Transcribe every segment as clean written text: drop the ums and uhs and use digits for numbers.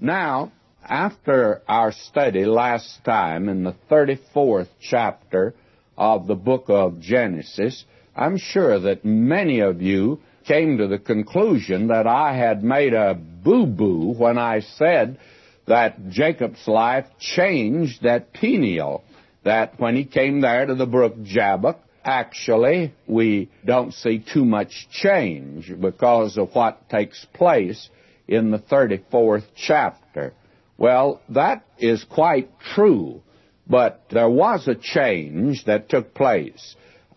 Now, after our study last time in the 34th chapter of the book of Genesis, I'm sure that many of you came to the conclusion that I had made a boo-boo when I said that Jacob's life changed at Peniel, that when he came there to the brook Jabbok, actually we don't see too much change because of what takes place in the 34th chapter. Well, that is quite true, but there was a change that took place.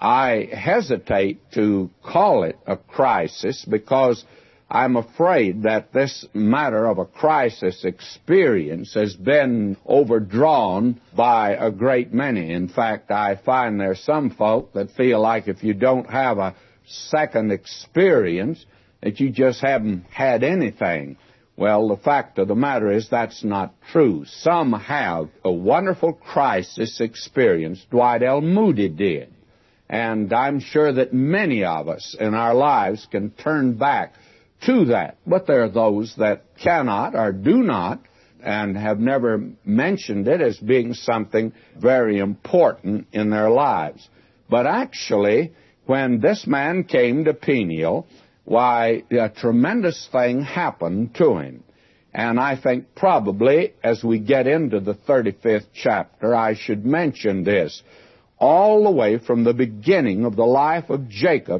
I hesitate to call it a crisis because I'm afraid that this matter of a crisis experience has been overdrawn by a great many. In fact, I find there's some folk that feel like if you don't have a second experience, that you just haven't had anything. Well, the fact of the matter is that's not true. Some have a wonderful crisis experience. Dwight L. Moody did. And I'm sure that many of us in our lives can turn back to that. But there are those that cannot or do not and have never mentioned it as being something very important in their lives. But actually, when this man came to Peniel, why, a tremendous thing happened to him. And I think probably as we get into the 35th chapter, I should mention this. All the way from the beginning of the life of Jacob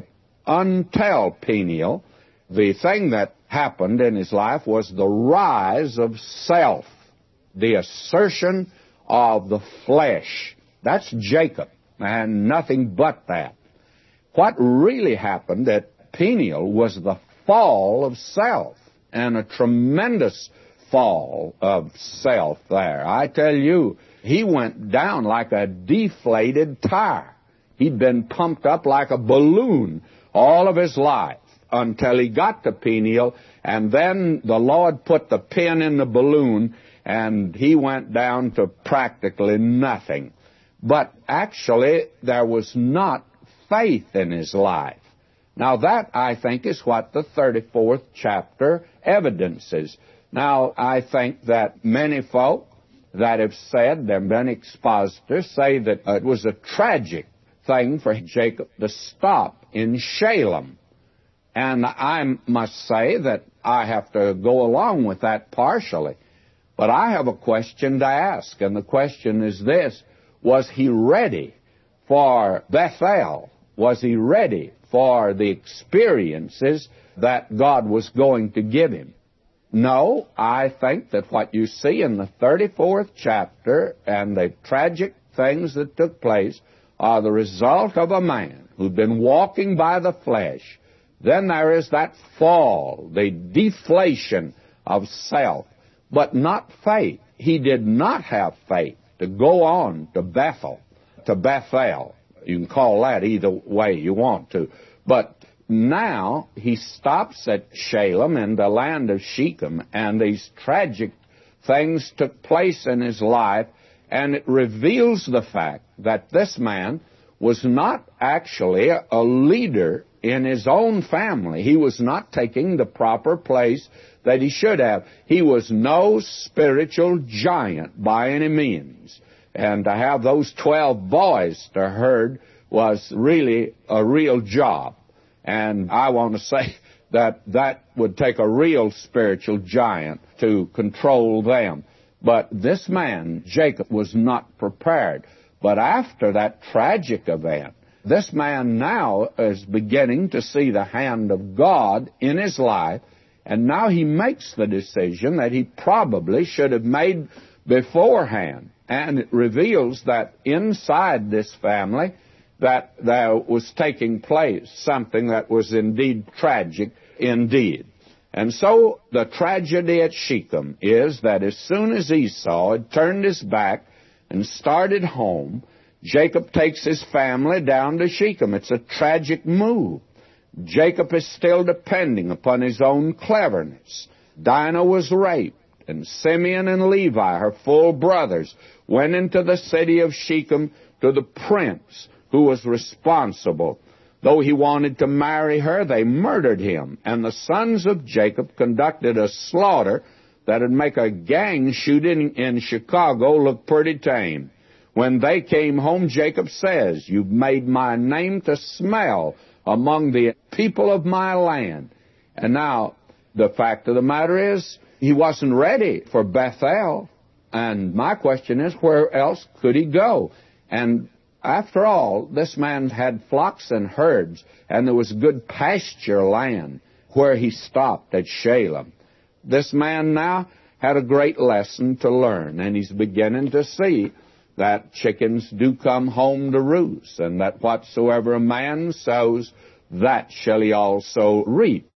until Peniel, the thing that happened in his life was the rise of self, the assertion of the flesh. That's Jacob, and nothing but that. What really happened at Peniel was the fall of self, and a tremendous fall of self there. I tell you, he went down like a deflated tire. He'd been pumped up like a balloon all of his life until he got to Peniel, and then the Lord put the pin in the balloon, and he went down to practically nothing. But actually, there was not faith in his life. Now that, I think, is what the 34th chapter evidences. Now, I think that many folk that have said, there have been expositors, say that it was a tragic thing for Jacob to stop in Shalem. And I must say that I have to go along with that partially. But I have a question to ask, and the question is this: was he ready for Bethel? Was he ready for the experiences that God was going to give him? No, I think that what you see in the 34th chapter and the tragic things that took place are the result of a man who'd been walking by the flesh. Then there is that fall, the deflation of self, but not faith. He did not have faith to go on to Bethel. You can call that either way you want to. But now he stops at Shalem in the land of Shechem, and these tragic things took place in his life, and it reveals the fact that this man was not actually a leader in his own family. He was not taking the proper place that he should have. He was no spiritual giant by any means. And to have those 12 boys to herd was really a real job. And I want to say that that would take a real spiritual giant to control them. But this man, Jacob, was not prepared. But after that tragic event, this man now is beginning to see the hand of God in his life, and now he makes the decision that he probably should have made beforehand. And it reveals that inside this family that there was taking place something that was indeed tragic indeed. And so the tragedy at Shechem is that as soon as Esau had turned his back and started home, Jacob takes his family down to Shechem. It's a tragic move. Jacob is still depending upon his own cleverness. Dinah was raped, and Simeon and Levi, her full brothers, went into the city of Shechem to the prince who was responsible. Though he wanted to marry her, they murdered him, and the sons of Jacob conducted a slaughter that'd make a gang shooting in Chicago look pretty tame. When they came home, Jacob says, "You've made my name to smell among the people of my land." And now, the fact of the matter is, he wasn't ready for Bethel. And my question is, where else could he go? And after all, this man had flocks and herds, and there was good pasture land where he stopped at Shalem. This man now had a great lesson to learn, and he's beginning to see that chickens do come home to roost, and that whatsoever a man sows, that shall he also reap.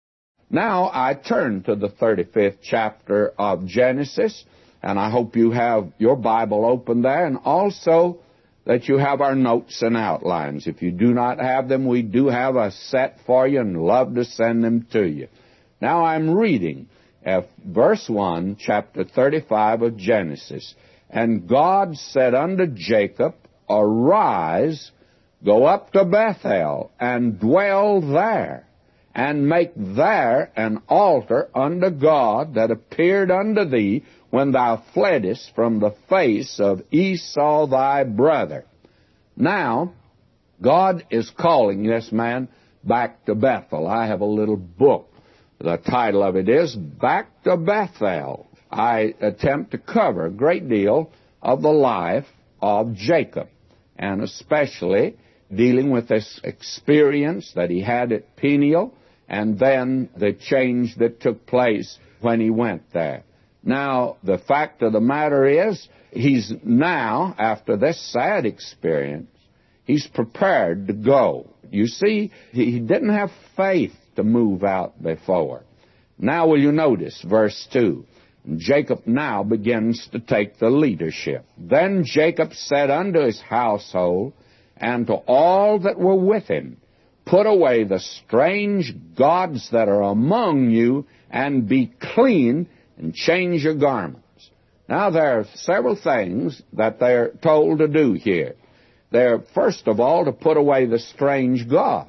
Now I turn to the 35th chapter of Genesis, and I hope you have your Bible open there, and also that you have our notes and outlines. If you do not have them, we do have a set for you and love to send them to you. Now I'm reading verse 1, chapter 35 of Genesis. "And God said unto Jacob, Arise, go up to Bethel, and dwell there, and make there an altar unto God that appeared unto thee when thou fleddest from the face of Esau thy brother." Now, God is calling this man back to Bethel. I have a little book. The title of it is Back to Bethel. I attempt to cover a great deal of the life of Jacob, and especially dealing with this experience that he had at Peniel, and then the change that took place when he went there. Now, the fact of the matter is, he's now, after this sad experience, he's prepared to go. You see, he didn't have faith to move out before. Now will you notice verse 2. Jacob now begins to take the leadership. "Then Jacob said unto his household, and to all that were with him, Put away the strange gods that are among you, and be clean, and change your garments." Now there are several things that they're told to do here. They're, first of all, to put away the strange gods.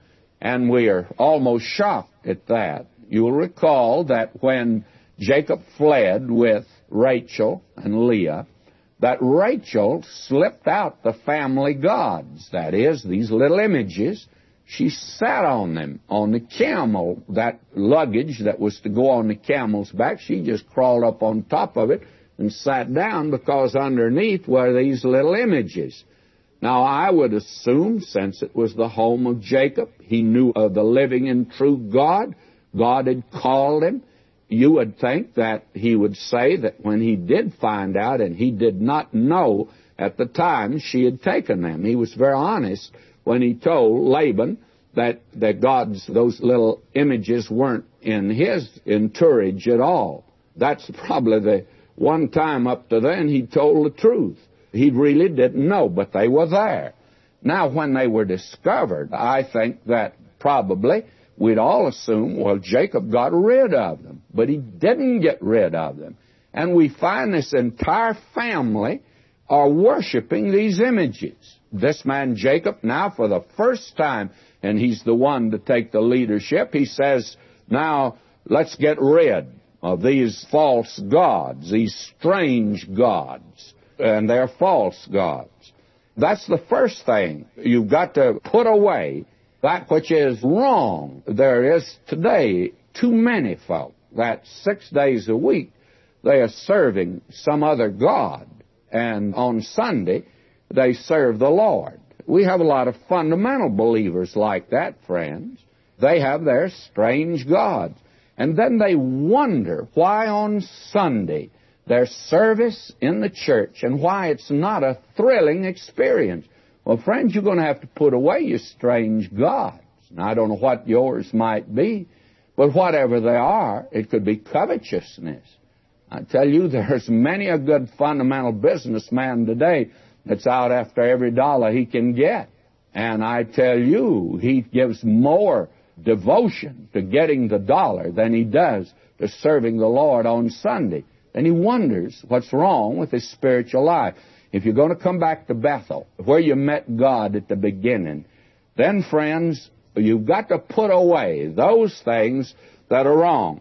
And we are almost shocked at that. You'll recall that when Jacob fled with Rachel and Leah, that Rachel slipped out the family gods, that is, these little images. She sat on them, on the camel, that luggage that was to go on the camel's back. She just crawled up on top of it and sat down because underneath were these little images. Now, I would assume, since it was the home of Jacob, he knew of the living and true God. God had called him. You would think that he would say that when he did find out, and he did not know at the time she had taken them. He was very honest when he told Laban that the gods, those little images, weren't in his entourage at all. That's probably the one time up to then he told the truth. He really didn't know, but they were there. Now, when they were discovered, I think that probably we'd all assume, well, Jacob got rid of them. But he didn't get rid of them. And we find this entire family are worshiping these images. This man Jacob, now for the first time, and he's the one to take the leadership, he says, now let's get rid of these false gods, these strange gods. And they're false gods. That's the first thing. You've got to put away that which is wrong. There is today too many folk that 6 days a week they are serving some other god, and on Sunday they serve the Lord. We have a lot of fundamental believers like that, friends. They have their strange gods. And then they wonder why on Sunday their service in the church and why it's not a thrilling experience. Well, friends, you're going to have to put away your strange gods. Now, I don't know what yours might be, but whatever they are, it could be covetousness. I tell you, there's many a good fundamental businessman today that's out after every dollar he can get. And I tell you, he gives more devotion to getting the dollar than he does to serving the Lord on Sunday. And he wonders what's wrong with his spiritual life. If you're going to come back to Bethel, where you met God at the beginning, then, friends, you've got to put away those things that are wrong.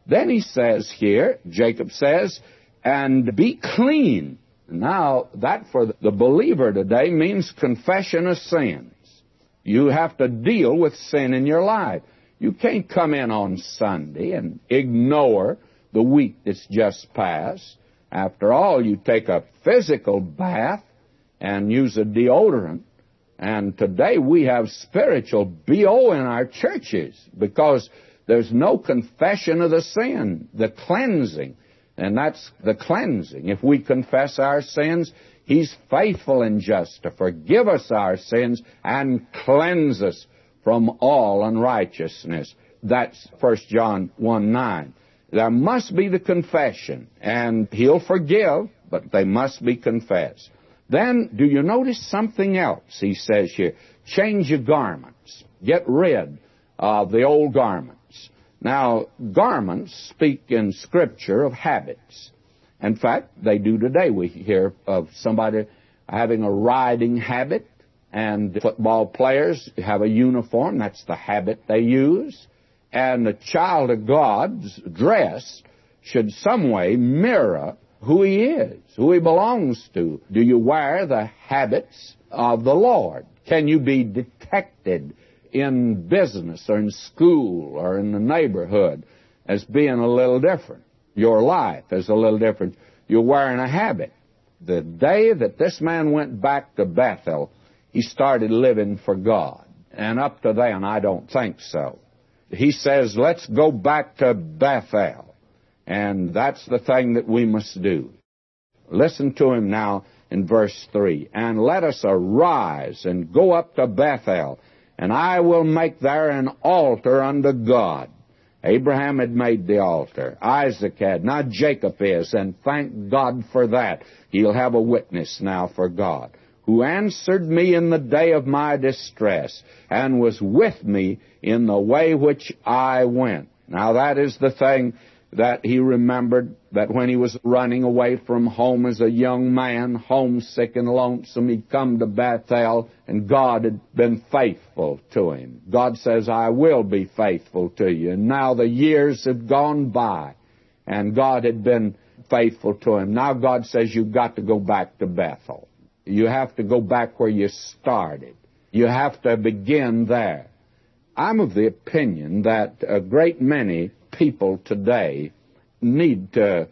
Then he says here, Jacob says, and be clean. Now, that for the believer today means confession of sins. You have to deal with sin in your life. You can't come in on Sunday and ignore the week that's just passed. After all, you take a physical bath and use a deodorant. And today we have spiritual BO in our churches because there's no confession of the sin, the cleansing. And that's the cleansing. If we confess our sins, He's faithful and just to forgive us our sins and cleanse us from all unrighteousness. That's 1 John 1:9. There must be the confession, and He'll forgive, but they must be confessed. Then, do you notice something else He says here? Change your garments. Get rid of the old garments. Now, garments speak in Scripture of habits. In fact, they do today. We hear of somebody having a riding habit, and football players have a uniform. That's the habit they use. And the child of God's dress should some way mirror who he is, who he belongs to. Do you wear the habits of the Lord? Can you be detected in business or in school or in the neighborhood as being a little different? Your life is a little different. You're wearing a habit. The day that this man went back to Bethel, he started living for God. And up to then, I don't think so. He says, let's go back to Bethel. And that's the thing that we must do. Listen to him now in verse 3. And let us arise and go up to Bethel, and I will make there an altar unto God. Abraham had made the altar. Isaac had. Now Jacob is, and thank God for that. He'll have a witness now for God, who answered me in the day of my distress, and was with me in the way which I went. Now that is the thing that he remembered, that when he was running away from home as a young man, homesick and lonesome, he'd come to Bethel, and God had been faithful to him. God says, I will be faithful to you. And now the years have gone by, and God had been faithful to him. Now God says, you've got to go back to Bethel. You have to go back where you started. You have to begin there. I'm of the opinion that a great many people today need to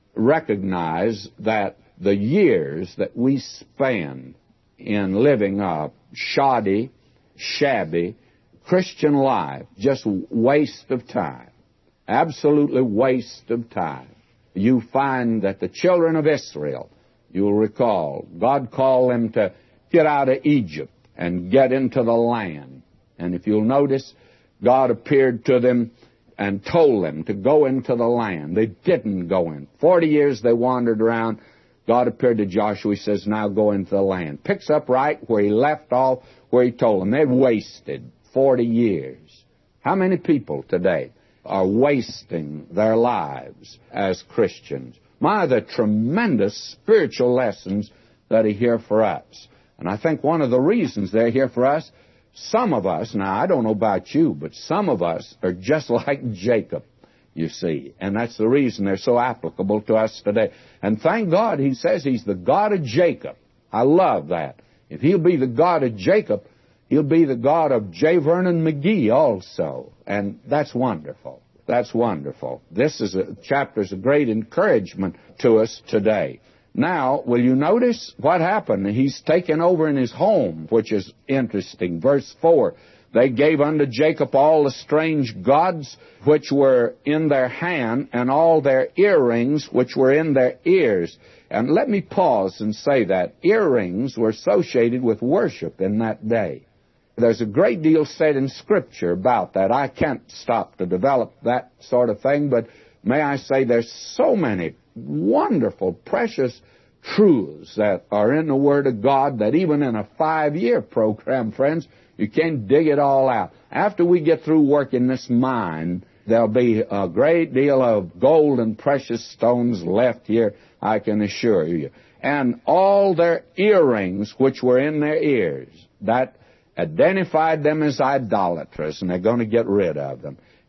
recognize that the years that we spend in living a shoddy, shabby Christian life, just waste of time, absolutely waste of time. You find that the children of Israel, you'll recall, God called them to get out of Egypt and get into the land. And if you'll notice, God appeared to them and told them to go into the land. They didn't go in. 40 years they wandered around. God appeared to Joshua. He says, now go into the land. Picks up right where he left off, where he told them. They'd wasted 40 years. How many people today are wasting their lives as Christians? My, the tremendous spiritual lessons that are here for us. And I think one of the reasons they're here for us, some of us, now I don't know about you, but some of us are just like Jacob, you see. And that's the reason they're so applicable to us today. And thank God he says he's the God of Jacob. I love that. If he'll be the God of Jacob, he'll be the God of J. Vernon McGee also. And that's wonderful. That's wonderful. This is chapter's a great encouragement to us today. Now, will you notice what happened? He's taken over in his home, which is interesting. Verse 4, they gave unto Jacob all the strange gods which were in their hand, and all their earrings which were in their ears. And let me pause and say that earrings were associated with worship in that day. There's a great deal said in Scripture about that. I can't stop to develop that sort of thing, but may I say there's so many wonderful, precious truths that are in the Word of God that even in a 5-year program, friends, you can't dig it all out. After we get through working this mine, there'll be a great deal of gold and precious stones left here, I can assure you. And all their earrings which were in their ears, that identified them as idolaters, and they're going to get rid of them.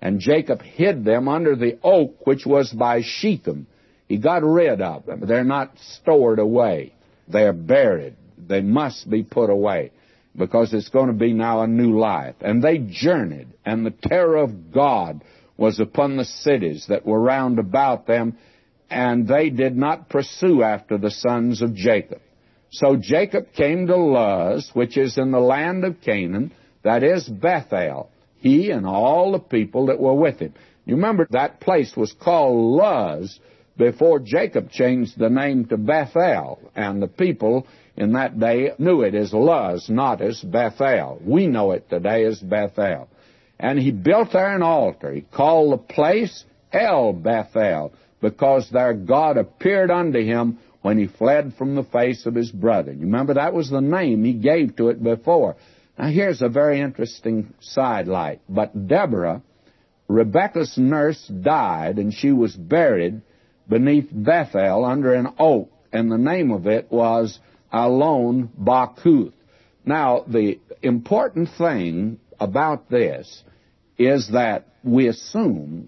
And Jacob hid them under the oak which was by Shechem. He got rid of them. They're not stored away. They're buried. They must be put away, because it's going to be now a new life. And they journeyed, and the terror of God was upon the cities that were round about them, and they did not pursue after the sons of Jacob. So Jacob came to Luz, which is in the land of Canaan, that is Bethel, he and all the people that were with him. You remember that place was called Luz before Jacob changed the name to Bethel, and the people in that day knew it as Luz, not as Bethel. We know it today as Bethel. And he built there an altar. He called the place El Bethel, because there God appeared unto him when he fled from the face of his brother. You remember that was the name he gave to it before. Now here's a very interesting sidelight. But Deborah, Rebekah's nurse, died, and she was buried beneath Bethel under an oak, and the name of it was Alon Bakuth. Now, the important thing about this is that we assume,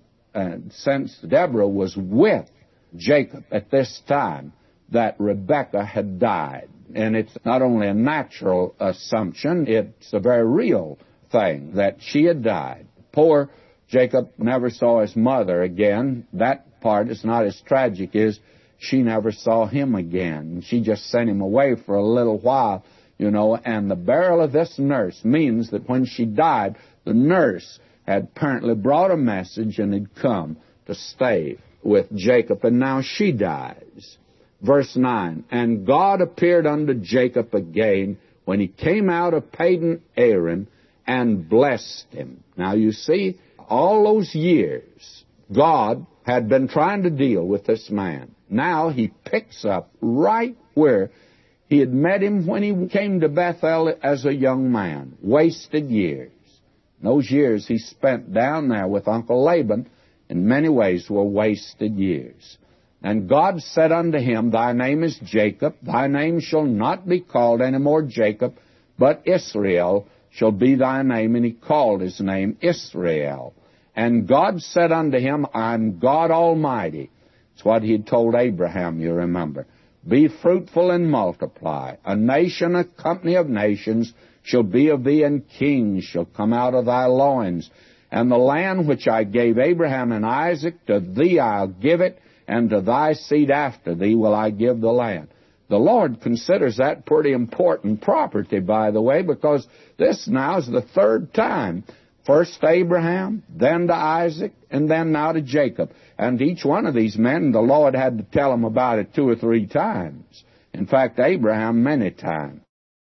since Deborah was with Jacob at this time, that Rebekah had died. And it's not only a natural assumption, it's a very real thing that she had died. Poor Jacob never saw his mother again. That part is not as tragic as she never saw him again. She just sent him away for a little while, you know, and the burial of this nurse means that when she died, the nurse had apparently brought a message and had come to stay with Jacob, and now she dies. Verse 9, and God appeared unto Jacob again when he came out of Padan Aram and blessed him. Now you see, all those years, God had been trying to deal with this man. Now he picks up right where he had met him when he came to Bethel as a young man. Wasted years. Those years he spent down there with Uncle Laban in many ways were wasted years. And God said unto him, thy name is Jacob, thy name shall not be called any more Jacob, but Israel shall be thy name. And he called his name Israel. And God said unto him, I'm God Almighty. It's what he had told Abraham, you remember. Be fruitful and multiply. A nation, a company of nations shall be of thee, and kings shall come out of thy loins. And the land which I gave Abraham and Isaac, to thee I'll give it, and to thy seed after thee will I give the land. The Lord considers that pretty important property, by the way, because this now is the third time. First to Abraham, then to Isaac, and then now to Jacob. And each one of these men, the Lord had to tell them about it 2 or 3 times. In fact, Abraham many times.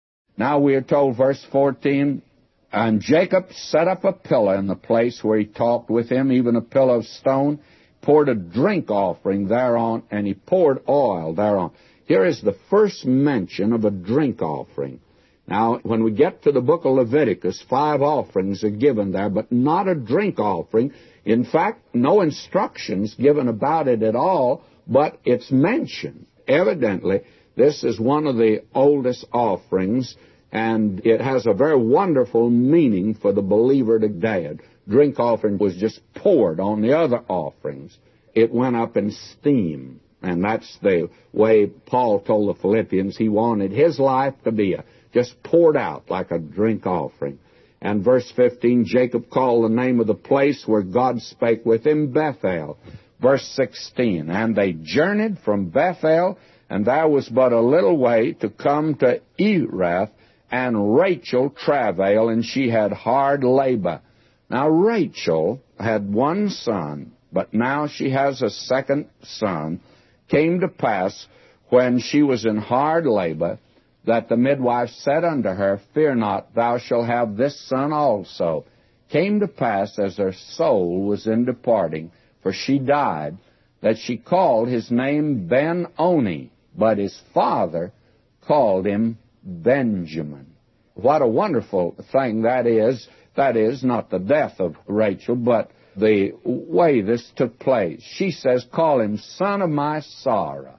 Now we are told, verse 14, and Jacob set up a pillar in the place where he talked with him, even a pillar of stone, poured a drink offering thereon, and he poured oil thereon. Here is the first mention of a drink offering. Now, when we get to the book of Leviticus, 5 offerings are given there, but not a drink offering. In fact, no instructions given about it at all, but it's mentioned. Evidently, this is one of the oldest offerings, and it has a very wonderful meaning for the believer today. A drink offering was just poured on the other offerings. It went up in steam, and that's the way Paul told the Philippians he wanted his life to be just poured out like a drink offering. And verse 15, Jacob called the name of the place where God spake with him Bethel. Verse 16, and they journeyed from Bethel, and there was but a little way to come to Erath, and Rachel travailed, and she had hard labor. Now Rachel had one son, but now she has a second son. Came to pass, when she was in hard labor, that the midwife said unto her, fear not, thou shalt have this son also. Came to pass, as her soul was in departing, for she died, that she called his name Ben-Oni, but his father called him Benjamin. What a wonderful thing that is. That is, not the death of Rachel, but the way this took place. She says, call him son of my sorrow.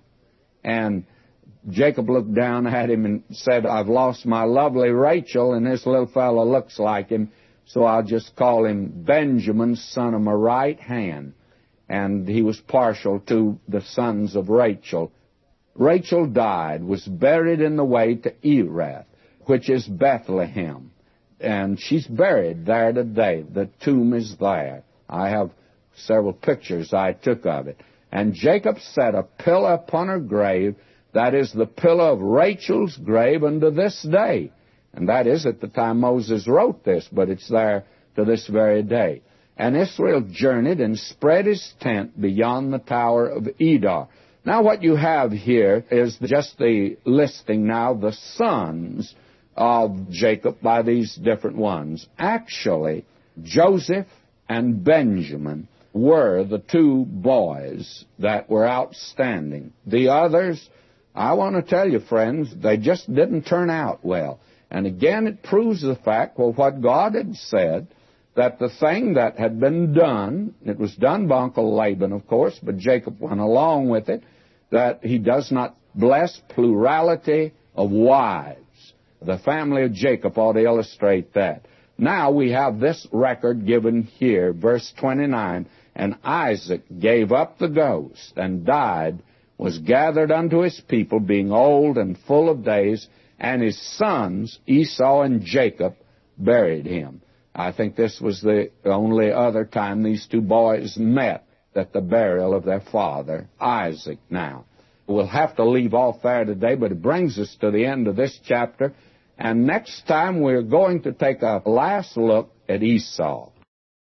And Jacob looked down at him and said, I've lost my lovely Rachel, and this little fellow looks like him. so I'll just call him Benjamin, son of my right hand. And he was partial to the sons of Rachel. Rachel died, was buried in the way to Erath, which is Bethlehem. And she's buried there today. The tomb is there. I have several pictures I took of it. And Jacob set a pillar upon her grave, that is the pillar of Rachel's grave unto this day. And that is at the time Moses wrote this, but it's there to this very day. And Israel journeyed and spread his tent beyond the tower of Edar. Now what you have here is just the listing now the sons of Jacob by these different ones. Actually, Joseph and Benjamin were the two boys that were outstanding. The others, I want to tell you, friends, they just didn't turn out well. And again, it proves the fact, well, what God had said, that the thing that had been done, it was done by Uncle Laban, of course, but Jacob went along with it, that he does not bless plurality of wives. The family of Jacob ought to illustrate that. Now we have this record given here, verse 29, and Isaac gave up the ghost and died, was gathered unto his people, being old and full of days, and his sons, Esau and Jacob, buried him. I think this was the only other time these two boys met at the burial of their father, Isaac. Now, we'll have to leave off there today, but it brings us to the end of this chapter. And next time we're going to take a last look at Esau.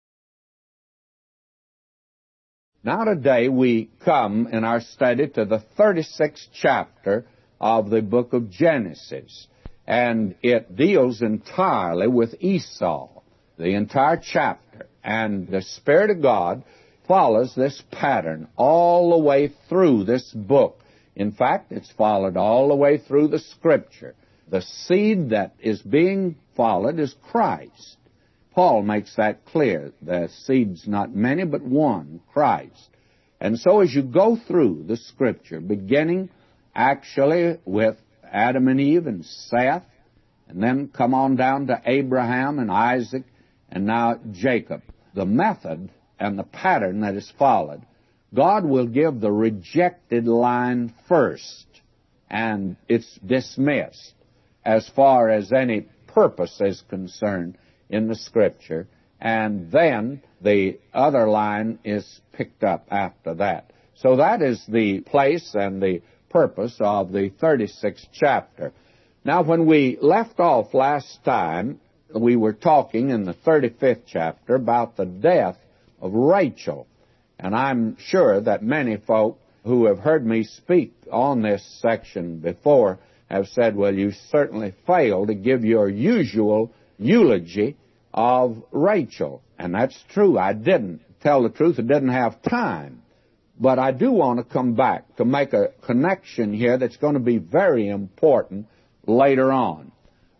Now today we come in our study to the 36th chapter of the book of Genesis. And it deals entirely with Esau, the entire chapter. And the Spirit of God follows this pattern all the way through this book. In fact, it's followed all the way through the Scripture. The seed that is being followed is Christ. Paul makes that clear. The seed's not many, but one, Christ. And so as you go through the Scripture, beginning actually with Adam and Eve and Seth, and then come on down to Abraham and Isaac, and now Jacob, the method and the pattern that is followed, God will give the rejected line first, and it's dismissed as far as any purpose is concerned in the Scripture, and then the other line is picked up after that. So that is the place and the purpose of the 36th chapter. Now, when we left off last time, we were talking in the 35th chapter about the death of Rachel. And I'm sure that many folk who have heard me speak on this section before have said, well, you certainly failed to give your usual eulogy of Rachel. And that's true. I didn't. Tell the truth, I didn't have time. But I do want to come back to make a connection here that's going to be very important later on.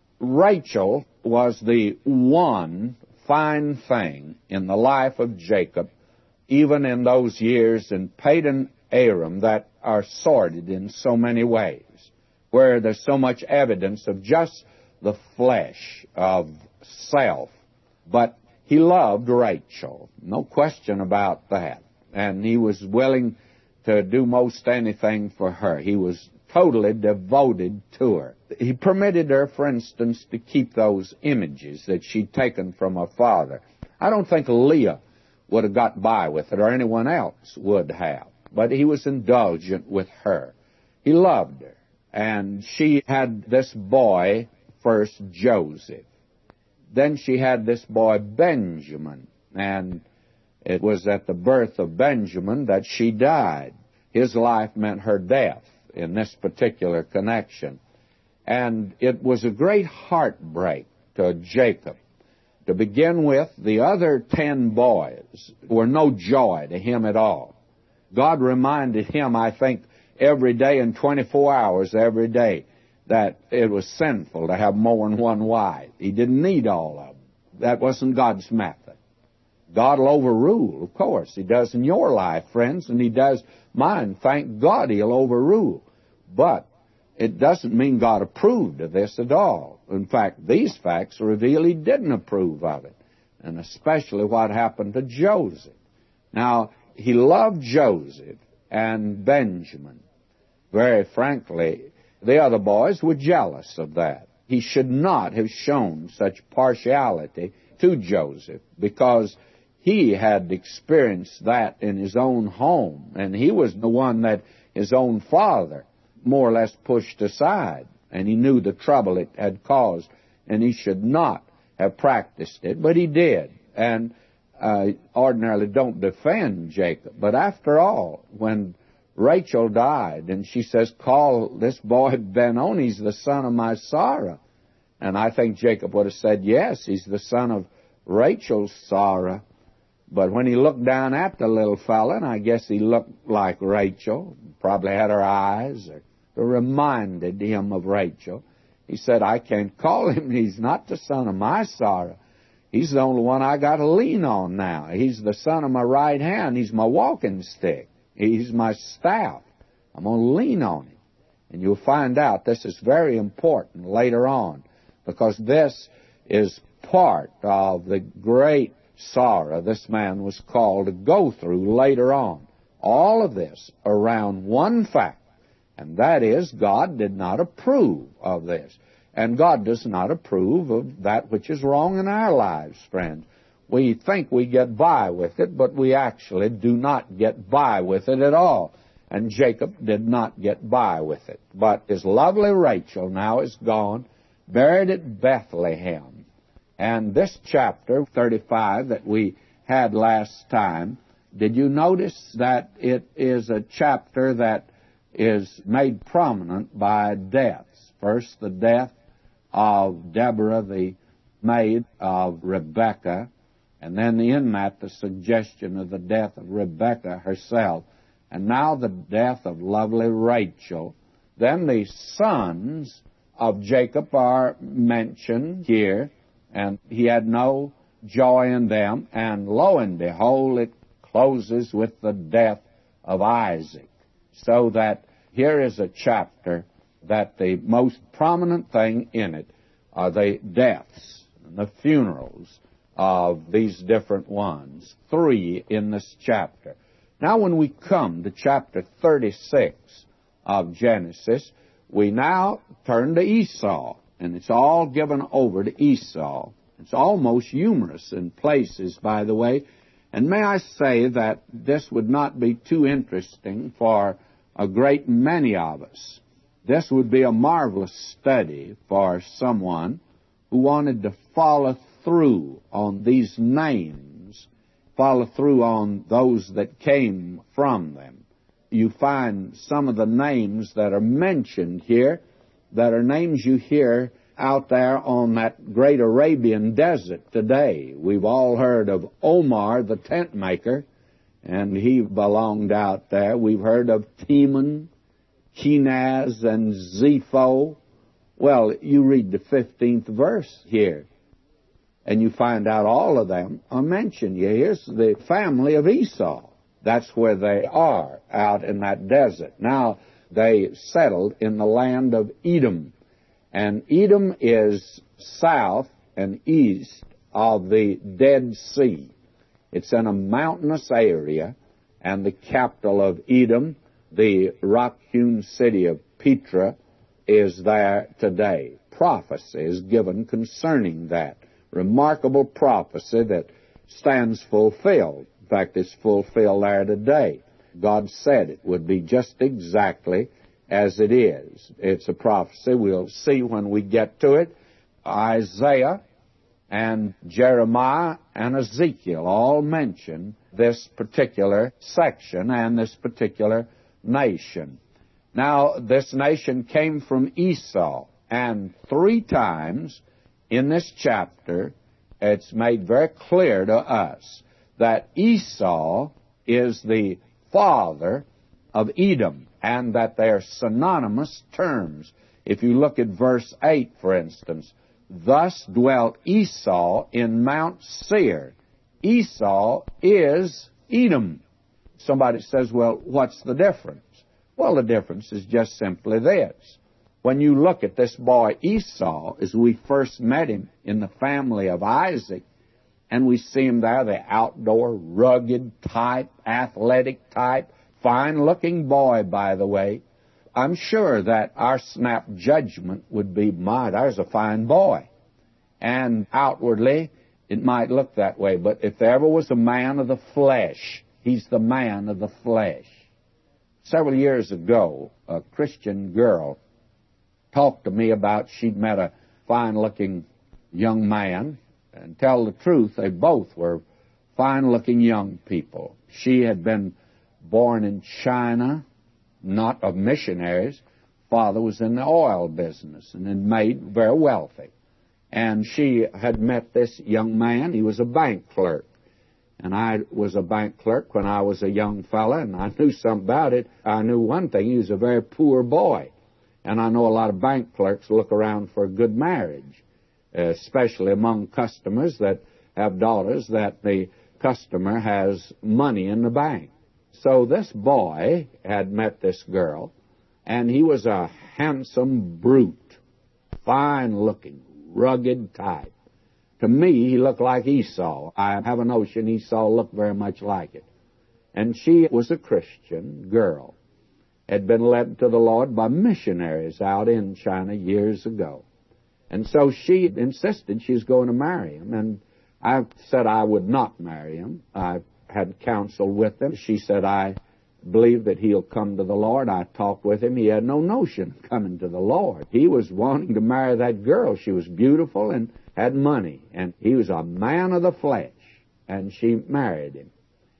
Rachel was the one fine thing in the life of Jacob, even in those years in Padan Aram that are sordid in so many ways, where there's so much evidence of just the flesh, of self. But he loved Rachel, no question about that. And he was willing to do most anything for her. He was totally devoted to her. He permitted her, for instance, to keep those images that she'd taken from her father. I don't think Leah would have got by with it, or anyone else would have. But he was indulgent with her. He loved her. And she had this boy, first Joseph. Then she had this boy Benjamin. And it was at the birth of Benjamin that she died. His life meant her death in this particular connection. And it was a great heartbreak to Jacob. To begin with, the other 10 boys were no joy to him at all. God reminded him, I think, every day and 24 hours every day that it was sinful to have more than one wife. He didn't need all of them. That wasn't God's method. God will overrule, of course. He does in your life, friends, and He does mine. Thank God He'll overrule. But it doesn't mean God approved of this at all. In fact, these facts reveal He didn't approve of it. and especially what happened to Joseph. Now, he loved Joseph and Benjamin. Very frankly, the other boys were jealous of that. He should not have shown such partiality to Joseph, because he had experienced that in his own home, and he was the one that his own father more or less pushed aside, and he knew the trouble it had caused, and he should not have practiced it, but he did. And ordinarily don't defend Jacob, but after all, when Rachel died, and she says, call this boy Ben-Oni, he's the son of my Sarah. And I think Jacob would have said, yes, he's the son of Rachel's Sarah. But when he looked down at the little fella, and I guess he looked like Rachel, probably had her eyes, or reminded him of Rachel, he said, I can't call him. He's not the son of my Sarah. He's the only one I got to lean on now. He's the son of my right hand. He's my walking stick. He's my staff. I'm going to lean on him. And you'll find out this is very important later on, because this is part of the great sorrow this man was called to go through later on. All of this around one fact, and that is God did not approve of this. And God does not approve of that which is wrong in our lives, friends. We think we get by with it, but we actually do not get by with it at all. And Jacob did not get by with it. But his lovely Rachel now is gone, buried at Bethlehem. And this chapter, 35, that we had last time, did you notice that it is a chapter that is made prominent by deaths? First, the death of Deborah, the maid of Rebekah, and then in that the suggestion of the death of Rebekah herself, and now the death of lovely Rachel. Then the sons of Jacob are mentioned here, and he had no joy in them, and lo and behold, it closes with the death of Isaac. So that here is a chapter that the most prominent thing in it are the deaths and the funerals of these different ones. 3 in this chapter. Now when we come to chapter 36 of Genesis, we now turn to Esau, and it's all given over to Esau. It's almost humorous in places, by the way, and may I say that this would not be too interesting for a great many of us. This would be a marvelous study for someone who wanted to follow through on these names, follow through on those that came from them. You find some of the names that are mentioned here that are names you hear out there on that great Arabian desert today. We've all heard of Omar, the tent maker, and he belonged out there. We've heard of Teman, Kenaz, and Zepho. Well, you read the 15th verse here, and you find out all of them are mentioned. Here's the family of Esau. That's where they are, out in that desert. Now, they settled in the land of Edom. And Edom is south and east of the Dead Sea. It's in a mountainous area, and the capital of Edom, the rock-hewn city of Petra, is there today. Prophecy is given concerning that. Remarkable prophecy that stands fulfilled. In fact, it's fulfilled there today. God said it would be just exactly as it is. It's a prophecy. We'll see when we get to it. Isaiah and Jeremiah and Ezekiel all mention this particular section and this particular nation. Now, this nation came from Esau, and 3 times in this chapter it's made very clear to us that Esau is the father of Edom, and that they are synonymous terms. If you look at verse 8, for instance, thus dwelt Esau in Mount Seir. Esau is Edom. Somebody says, well, what's the difference? Well, the difference is just simply this. When you look at this boy Esau, as we first met him in the family of Isaac, And we see him there, the outdoor, rugged type, athletic type, fine-looking boy, by the way. I'm sure that our snap judgment would be, my, there's a fine boy. And outwardly, it might look that way. But if there ever was a man of the flesh, he's the man of the flesh. Several years ago, a Christian girl talked to me about she'd met a fine-looking young man. And tell the truth, they both were fine-looking young people. She had been born in China, not of missionaries. Father was in the oil business and had made very wealthy. And she had met this young man. He was a bank clerk. And I was a bank clerk when I was a young fella, and I knew something about it. I knew one thing, he was a very poor boy. And I know a lot of bank clerks look around for a good marriage, especially among customers that have daughters that the customer has money in the bank. So this boy had met this girl, and he was a handsome brute, fine-looking, rugged type. To me, he looked like Esau. I have a notion Esau looked very much like it. And she was a Christian girl, had been led to the Lord by missionaries out in China years ago. And so she insisted she was going to marry him, and I said I would not marry him. I had counsel with him. She said, I believe that he'll come to the Lord. I talked with him. He had no notion of coming to the Lord. He was wanting to marry that girl. She was beautiful and had money, and he was a man of the flesh, and she married him.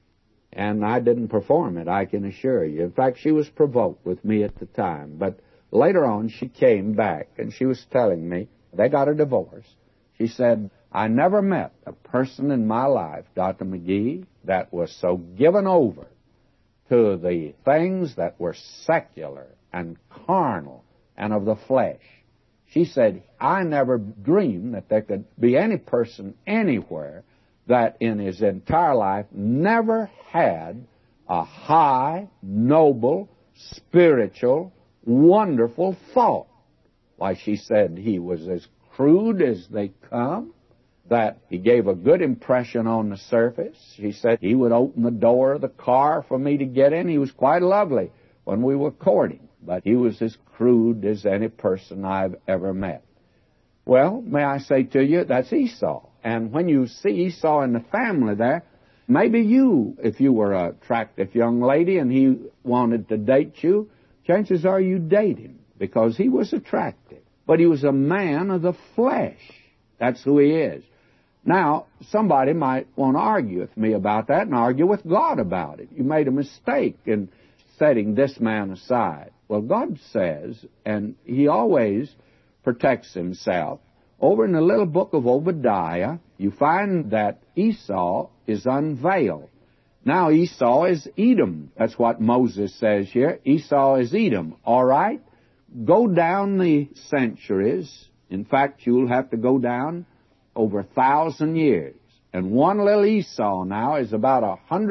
And I didn't perform it, I can assure you. In fact, she was provoked with me at the time. But later on, she came back, and she was telling me they got a divorce. She said, I never met a person in my life, Dr. McGee, that was so given over to the things that were secular and carnal and of the flesh. She said, I never dreamed that there could be any person anywhere that in his entire life never had a high, noble, spiritual, wonderful thought. Why, she said he was as crude as they come, that he gave a good impression on the surface. She said he would open the door of the car for me to get in. He was quite lovely when we were courting, but he was as crude as any person I've ever met. Well, may I say to you, that's Esau. And when you see Esau in the family there, maybe you, if you were an attractive young lady and he wanted to date you, chances are you'd date him because he was attractive. But he was a man of the flesh. That's who he is. Now, somebody might want to argue with me about that and argue with God about it. You made a mistake in setting this man aside. Well, God says, and he always protects himself. Over in the little book of Obadiah, you find that Esau is unveiled. Now, Esau is Edom. That's what Moses says here. Esau is Edom. All right? Go down the centuries. In fact, you'll have to go down over 1,000 years. And one little Esau now is about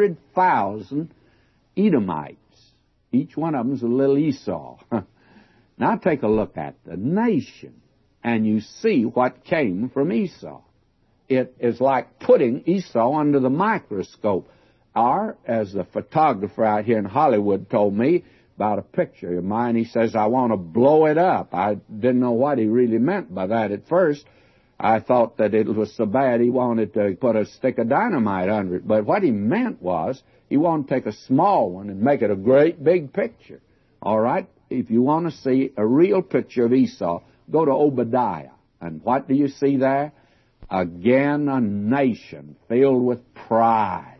100,000 Edomites. Each one of them is a little Esau. Now take a look at the nation, and you see what came from Esau. It is like putting Esau under the microscope. Or, as the photographer out here in Hollywood told me about a picture of mine, he says, I want to blow it up. I didn't know what he really meant by that at first. I thought that it was so bad he wanted to put a stick of dynamite under it. But what he meant was he wanted to take a small one and make it a great big picture. All right? If you want to see a real picture of Esau, go to Obadiah. And what do you see there? Again, a nation filled with pride.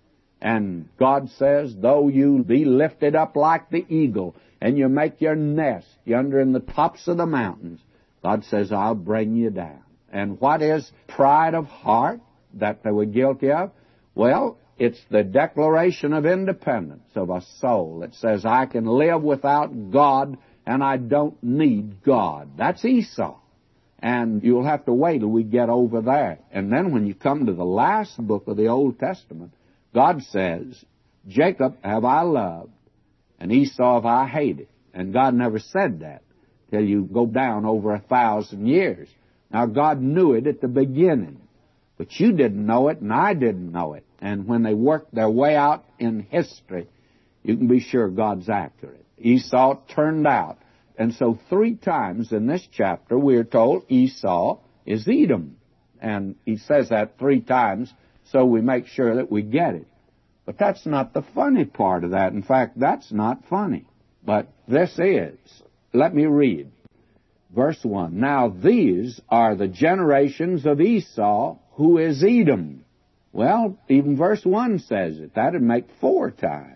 And God says, though you be lifted up like the eagle, and you make your nest yonder in the tops of the mountains, God says, I'll bring you down. And what is pride of heart that they were guilty of? Well, it's the declaration of independence of a soul that says, I can live without God and I don't need God. That's Esau. And you'll have to wait till we get over there. And then when you come to the last book of the Old Testament, God says, Jacob have I loved, and Esau have I hated. And God never said that till you go down over 1,000 years. Now, God knew it at the beginning. But you didn't know it, and I didn't know it. And when they worked their way out in history, you can be sure God's accurate. Esau turned out. And so 3 times in this chapter we are told Esau is Edom. And he says that 3 times so we make sure that we get it. But that's not the funny part of that. In fact, that's not funny. But this is. Let me read. Verse 1. Now these are the generations of Esau, who is Edom. Well, even verse 1 says it. That would make 4 times.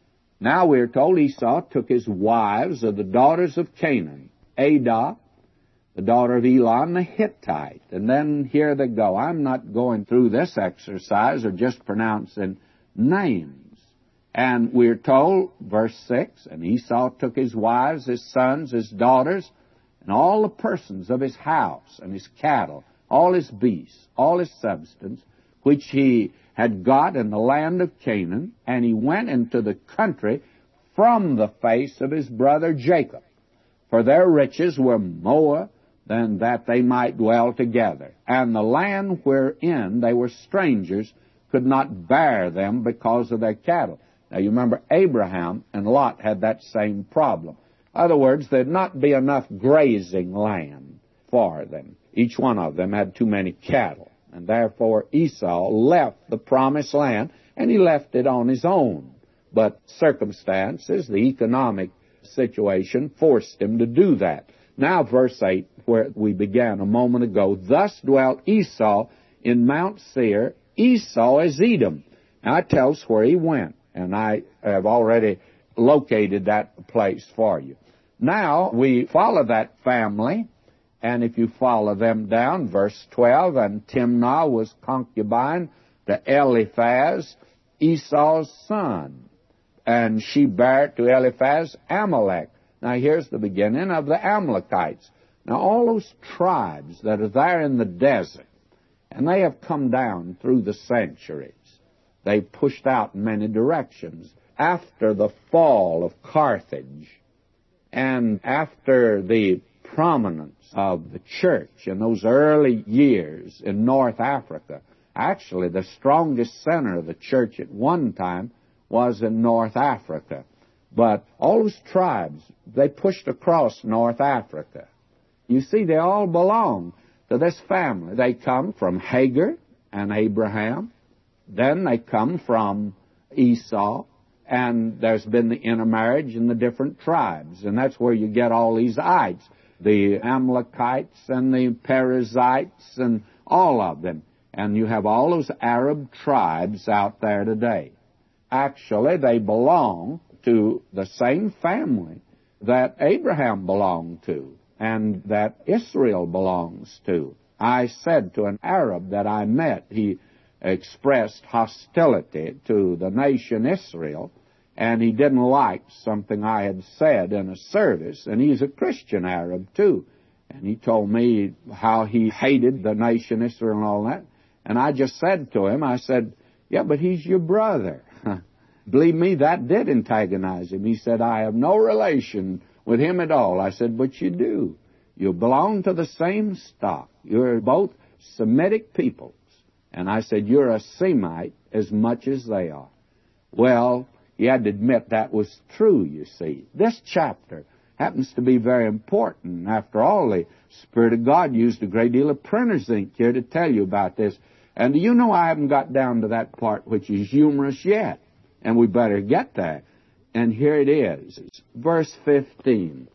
Now we are told Esau took his wives of the daughters of Canaan, Adah, the daughter of Elon the Hittite. And then here they go. I'm not going through this exercise or just pronouncing names. And we're told, verse 6, and Esau took his wives, his sons, his daughters, and all the persons of his house and his cattle, all his beasts, all his substance, which he had got in the land of Canaan, and he went into the country from the face of his brother Jacob. For their riches were more than that they might dwell together. And the land wherein they were strangers could not bear them because of their cattle. Now you remember Abraham and Lot had that same problem. In other words, there'd not be enough grazing land for them. Each one of them had too many cattle. And therefore Esau left the promised land, and he left it on his own. But circumstances, the economic situation, forced him to do that. Now verse 8, where we began a moment ago, thus dwelt Esau in Mount Seir. Esau is Edom. Now it tells where he went, and I have already located that place for you. Now we follow that family. And if you follow them down, verse 12, and Timnah was concubine to Eliphaz, Esau's son. And she bare to Eliphaz Amalek. Now here's the beginning of the Amalekites. Now all those tribes that are there in the desert, and they have come down through the centuries. They pushed out in many directions. After the fall of Carthage, and after the prominence of the church in those early years in North Africa. Actually, the strongest center of the church at one time was in North Africa. But all those tribes, they pushed across North Africa. You see, they all belong to this family. They come from Hagar and Abraham. Then they come from Esau. And there's been the intermarriage in the different tribes. And that's where you get all these ites. The Amalekites and the Perizzites and all of them. And you have all those Arab tribes out there today. Actually, they belong to the same family that Abraham belonged to and that Israel belongs to. I said to an Arab that I met, he expressed hostility to the nation Israel, and he didn't like something I had said in a service, and he's a Christian Arab too. And he told me how he hated the nation Israel and all that. And I just said to him, I said, yeah, but he's your brother. Believe me, that did antagonize him. He said, I have no relation with him at all. I said, but you do. You belong to the same stock. You're both Semitic peoples. And I said, you're a Semite as much as they are. Well, he had to admit that was true, you see. This chapter happens to be very important. After all, the Spirit of God used a great deal of printer's ink here to tell you about this. And do you know I haven't got down to that part which is humorous yet? And we better get there. And here it is. Verse 15.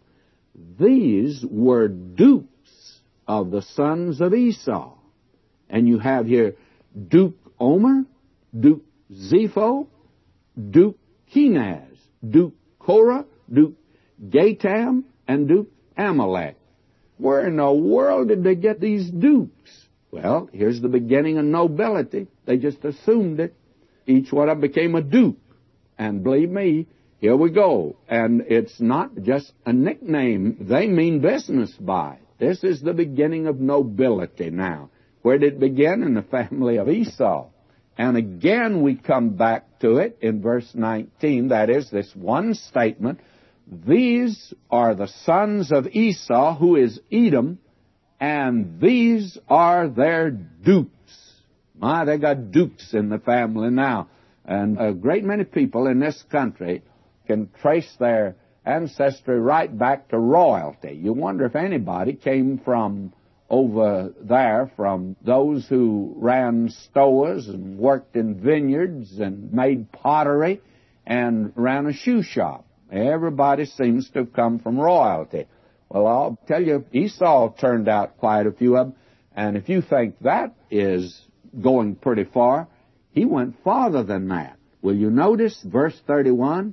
These were dukes of the sons of Esau. And you have here Duke Omer, Duke Zepho, Duke Kenaz, Duke Korah, Duke Gatam, and Duke Amalek. Where in the world did they get these dukes? Well, here's the beginning of nobility. They just assumed it. Each one of them became a duke. And believe me, here we go. And it's not just a nickname. They mean business by it. This is the beginning of nobility now. Where did it begin? In the family of Esau. And again we come back to it in verse 19. That is, this one statement. These are the sons of Esau, who is Edom, and these are their dukes. My, they got dukes in the family now. And a great many people in this country can trace their ancestry right back to royalty. You wonder if anybody came from over there, from those who ran stores and worked in vineyards and made pottery and ran a shoe shop. Everybody seems to have come from royalty. Well, I'll tell you, Esau turned out quite a few of them, and if you think that is going pretty far, he went farther than that. Will you notice verse 31?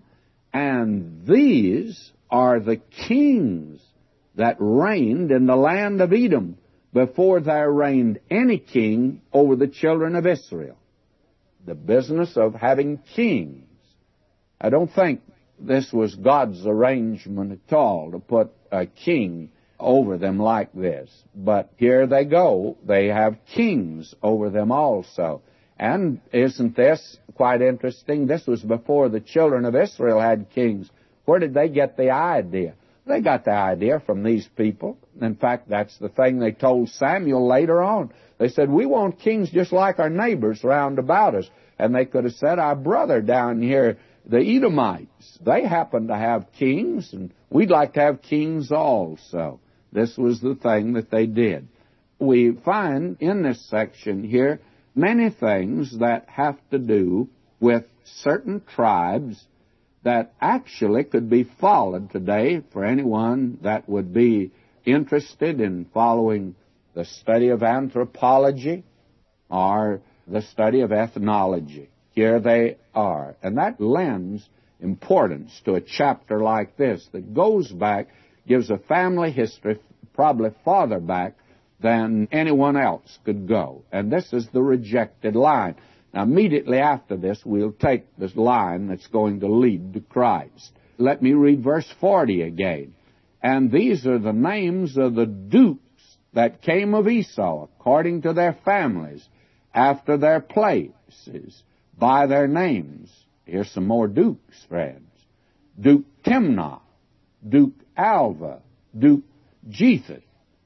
And these are the kings that reigned in the land of Edom before there reigned any king over the children of Israel. The business of having kings. I don't think this was God's arrangement at all to put a king over them like this. But here they go. They have kings over them also. And isn't this quite interesting? This was before the children of Israel had kings. Where did they get the idea? They got the idea from these people. In fact, that's the thing they told Samuel later on. They said, we want kings just like our neighbors round about us. And they could have said, our brother down here, the Edomites, they happen to have kings, and we'd like to have kings also. This was the thing that they did. We find in this section here many things that have to do with certain tribes that actually could be followed today for anyone that would be interested in following the study of anthropology or the study of ethnology. Here they are. And that lends importance to a chapter like this that goes back, gives a family history probably farther back than anyone else could go. And this is the rejected line. Now, immediately after this, we'll take this line that's going to lead to Christ. Let me read verse 40 again. And these are the names of the dukes that came of Esau, according to their families, after their places, by their names. Here's some more dukes, friends. Duke Timnah, Duke Alva, Duke Jetheth.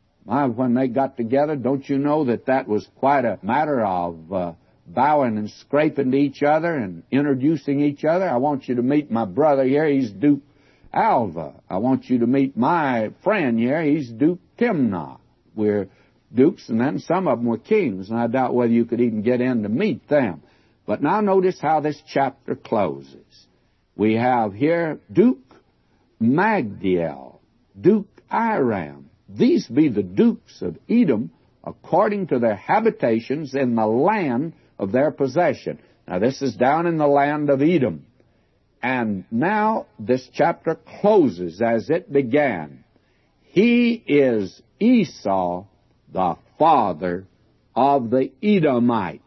When they got together, don't you know that was quite a matter of bowing and scraping to each other and introducing each other? I want you to meet my brother here. He's Duke Alva. I want you to meet my friend here. He's Duke Timnah. We're dukes, and then some of them were kings, and I doubt whether you could even get in to meet them. But now notice how this chapter closes. We have here Duke Magdiel, Duke Iram. These be the dukes of Edom, according to their habitations in the land of their possession. Now, this is down in the land of Edom. And now this chapter closes as it began. He is Esau, the father of the Edomites.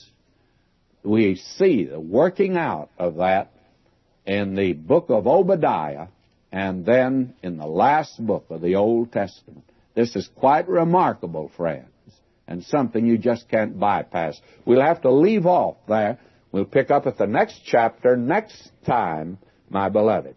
We see the working out of that in the book of Obadiah and then in the last book of the Old Testament. This is quite remarkable, friends, and something you just can't bypass. We'll have to leave off there. We'll pick up at the next chapter next time, my beloved.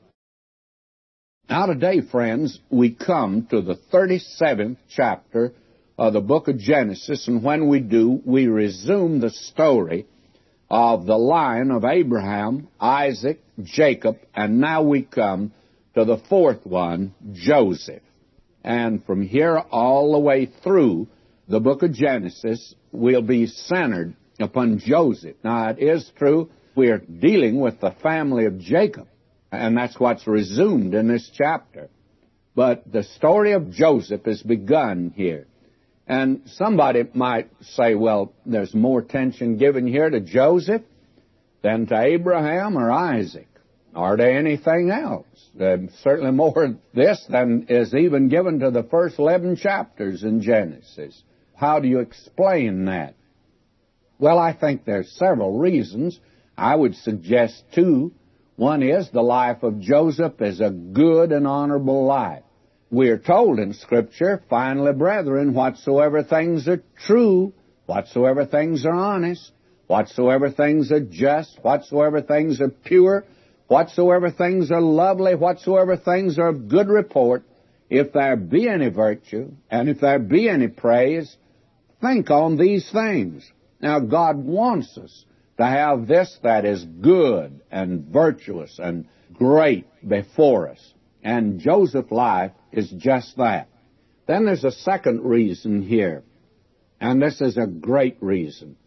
Now today, friends, we come to the 37th chapter of the book of Genesis, and when we do, we resume the story of the line of Abraham, Isaac, Jacob, and now we come to the fourth one, Joseph. And from here all the way through the book of Genesis, we'll be centered upon Joseph. Now, it is true we're dealing with the family of Jacob, and that's what's resumed in this chapter. But the story of Joseph is begun here. And somebody might say, well, there's more attention given here to Joseph than to Abraham or Isaac, or to anything else. Certainly more of this than is even given to the first 11 chapters in Genesis. How do you explain that? Well, I think there's several reasons. I would suggest two. One is the life of Joseph is a good and honorable life. We are told in Scripture, finally, brethren, whatsoever things are true, whatsoever things are honest, whatsoever things are just, whatsoever things are pure, whatsoever things are lovely, whatsoever things are of good report, if there be any virtue, and if there be any praise, think on these things. Now, God wants us to have this that is good and virtuous and great before us. And Joseph's life is just that. Then there's a second reason here, and this is a great reason.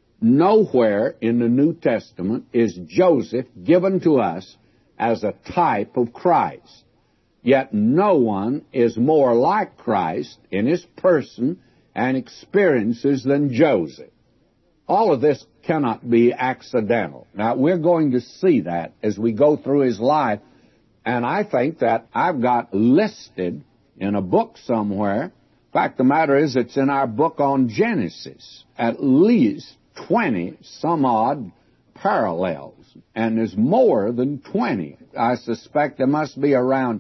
Nowhere in the New Testament is Joseph given to us as a type of Christ. Yet no one is more like Christ in his person and experiences than Joseph. All of this cannot be accidental. Now, we're going to see that as we go through his life, and I think that I've got listed in a book somewhere. In fact, the matter is, it's in our book on Genesis, at least 20 some odd parallels, and there's more than 20. I suspect there must be around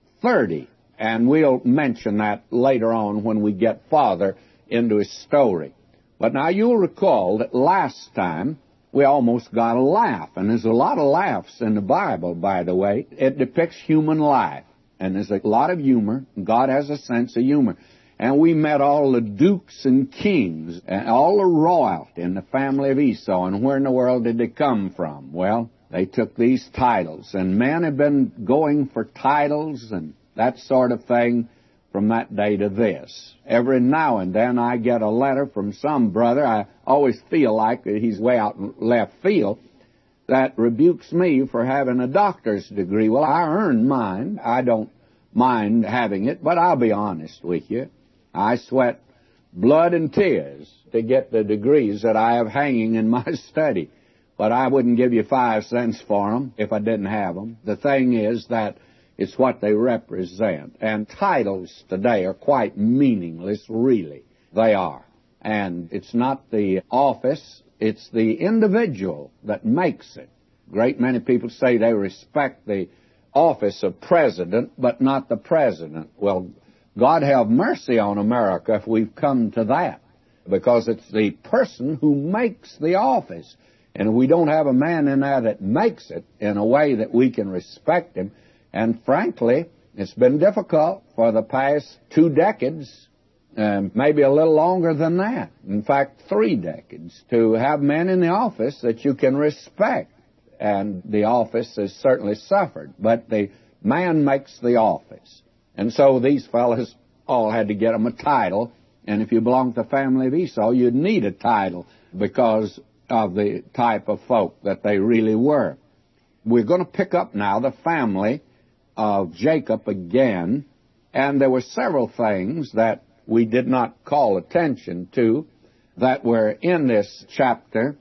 30, and we'll mention that later on when we get farther into his story. But now you'll recall that last time we almost got a laugh, and there's a lot of laughs in the Bible, by the way. It depicts human life, and there's a lot of humor. God has a sense of humor. And we met all the dukes and kings, and all the royalty in the family of Esau, and where in the world did they come from? Well, they took these titles, and men have been going for titles and that sort of thing from that day to this. Every now and then I get a letter from some brother, I always feel like he's way out in left field, that rebukes me for having a doctor's degree. Well, I earned mine. I don't mind having it, but I'll be honest with you. I sweat blood and tears to get the degrees that I have hanging in my study. But I wouldn't give you 5 cents for them if I didn't have them. The thing is that it's what they represent. And titles today are quite meaningless, really. They are. And it's not the office, it's the individual that makes it. A great many people say they respect the office of president, but not the president. Well, God have mercy on America if we've come to that, because it's the person who makes the office. And if we don't have a man in there that makes it in a way that we can respect him, and frankly, it's been difficult for the past 2 decades, maybe a little longer than that. In fact, 3 decades, to have men in the office that you can respect. And the office has certainly suffered, but the man makes the office. And so these fellas all had to get them a title, and if you belonged to the family of Esau, you'd need a title because of the type of folk that they really were. We're going to pick up now the family of Jacob again, and there were several things that we did not call attention to that were in this chapter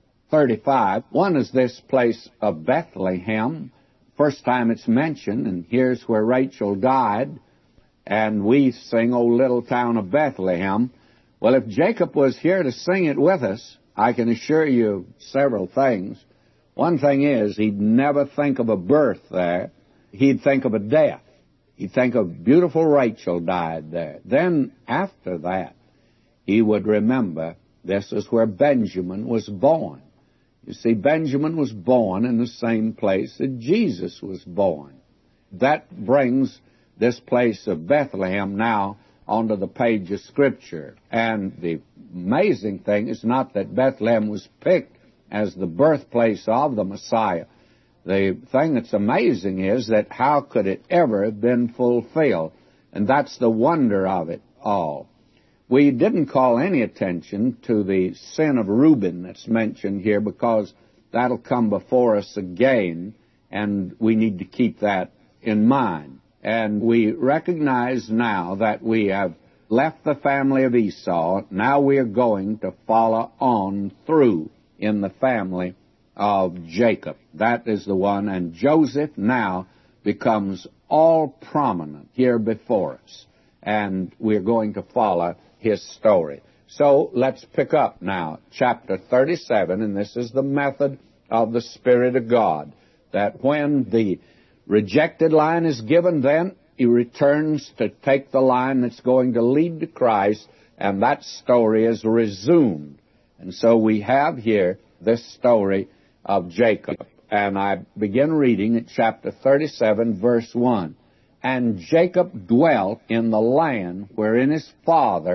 35. One is this place of Bethlehem. First time it's mentioned, and here's where Rachel died, and we sing, "O Little Town of Bethlehem." Well, if Jacob was here to sing it with us, I can assure you several things. One thing is, he'd never think of a birth there. He'd think of a death. He'd think of beautiful Rachel died there. Then, after that, he would remember this is where Benjamin was born. You see, Benjamin was born in the same place that Jesus was born. That brings this place of Bethlehem now onto the page of Scripture. And the amazing thing is not that Bethlehem was picked as the birthplace of the Messiah. The thing that's amazing is that how could it ever have been fulfilled? And that's the wonder of it all. We didn't call any attention to the sin of Reuben that's mentioned here because that'll come before us again, and we need to keep that in mind. And we recognize now that we have left the family of Esau. Now we are going to follow on through in the family of Jacob. That is the one, and Joseph now becomes all prominent here before us, and we're going to follow his story. So let's pick up now chapter 37, and this is the method of the Spirit of God, that when the rejected line is given, then he returns to take the line that's going to lead to Christ, and that story is resumed. And so we have here this story of Jacob. And I begin reading at chapter 37, verse 1. And Jacob dwelt in the land wherein his father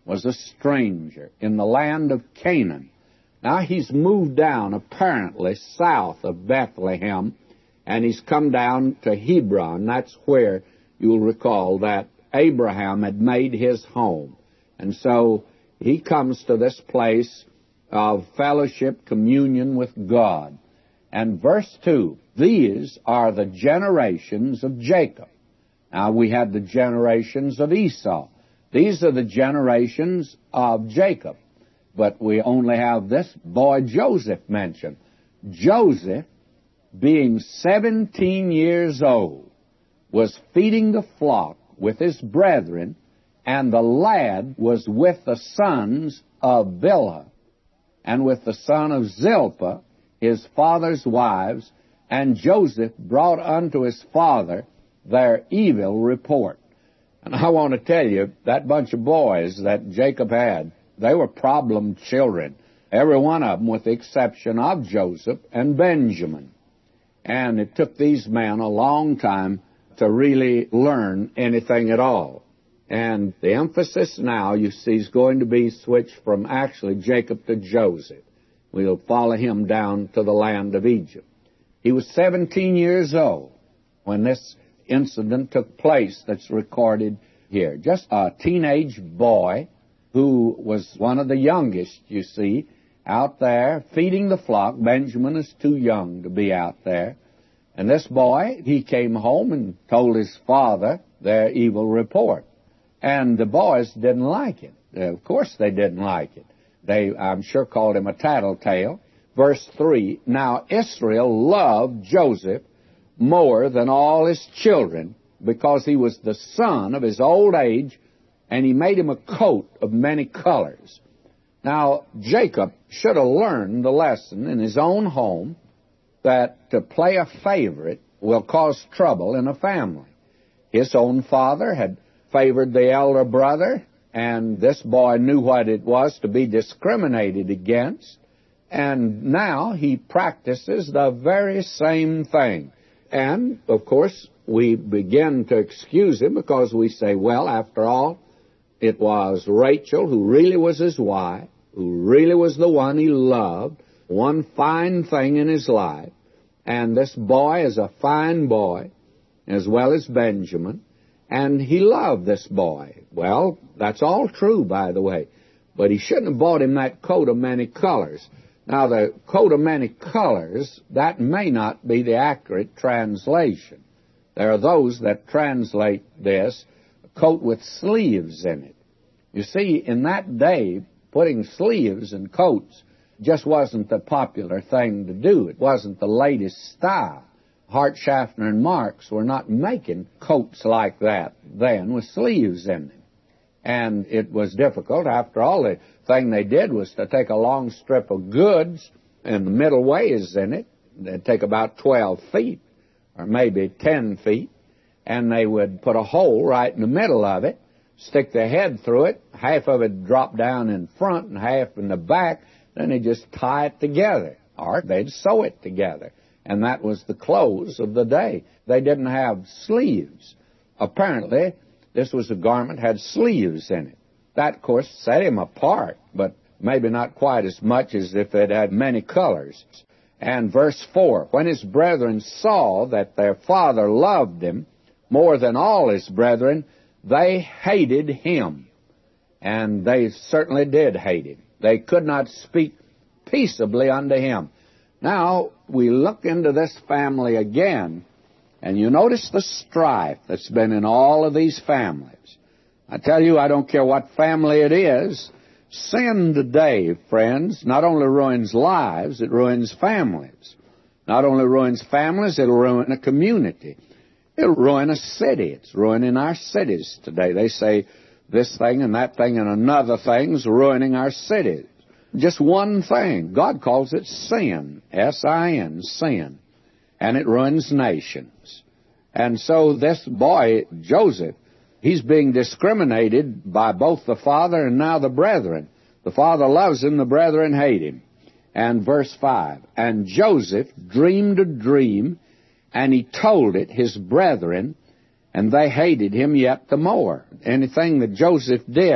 was a stranger in the land of Canaan. Now he's moved down, apparently, south of Bethlehem, and he's come down to Hebron. That's where, you'll recall, that Abraham had made his home. And so he comes to this place of fellowship, communion with God. And verse 2, these are the generations of Jacob. Now, we had the generations of Esau. These are the generations of Jacob. But we only have this boy Joseph mentioned. Joseph, being 17 years old, was feeding the flock with his brethren, and the lad was with the sons of Bilhah, and with the son of Zilpah, his father's wives, and Joseph brought unto his father their evil report. And I want to tell you, that bunch of boys that Jacob had, they were problem children, every one of them, with the exception of Joseph and Benjamin. And it took these men a long time to really learn anything at all. And the emphasis now, you see, is going to be switched from actually Jacob to Joseph. We'll follow him down to the land of Egypt. He was 17 years old when this incident took place that's recorded here. Just a teenage boy who was one of the youngest, you see, out there feeding the flock. Benjamin is too young to be out there. And this boy, he came home and told his father their evil report. And the boys didn't like it. Of course they didn't like it. They, I'm sure, called him a tattletale. Verse 3, now Israel loved Joseph more than all his children, because he was the son of his old age, and he made him a coat of many colors. Now, Jacob should have learned the lesson in his own home that to play a favorite will cause trouble in a family. His own father had favored the elder brother, and this boy knew what it was to be discriminated against, and now he practices the very same thing. And, of course, we begin to excuse him because we say, well, after all, it was Rachel who really was his wife, who really was the one he loved, one fine thing in his life. And this boy is a fine boy, as well as Benjamin, and he loved this boy. Well, that's all true, by the way, but he shouldn't have bought him that coat of many colors. Now, the coat of many colors, that may not be the accurate translation. There are those that translate this, a coat with sleeves in it. You see, in that day, putting sleeves in coats just wasn't the popular thing to do. It wasn't the latest style. Hart, Schaffner, and Marx were not making coats like that then with sleeves in them. And it was difficult. After all, the thing they did was to take a long strip of goods, and the middle ways in it. They'd take about 12 feet, or maybe 10 feet, and they would put a hole right in the middle of it, stick their head through it, half of it drop down in front and half in the back, then they'd just tie it together, or they'd sew it together. And that was the clothes of the day. They didn't have sleeves. Apparently, this was a garment that had sleeves in it. That, of course, set him apart, but maybe not quite as much as if it had many colors. And verse 4, when his brethren saw that their father loved him more than all his brethren, they hated him. And they certainly did hate him. They could not speak peaceably unto him. Now, we look into this family again, and you notice the strife that's been in all of these families. I tell you, I don't care what family it is. Sin today, friends, not only ruins lives, it ruins families. Not only ruins families, it'll ruin a community. It'll ruin a city. It's ruining our cities today. They say this thing and that thing and another thing's ruining our cities. Just one thing. God calls it sin. S-I-N, sin. And it ruins nations. And so this boy, Joseph, he's being discriminated by both the father and now the brethren. The father loves him, the brethren hate him. And verse 5, and Joseph dreamed a dream, and he told it his brethren, and they hated him yet the more. Anything that Joseph did,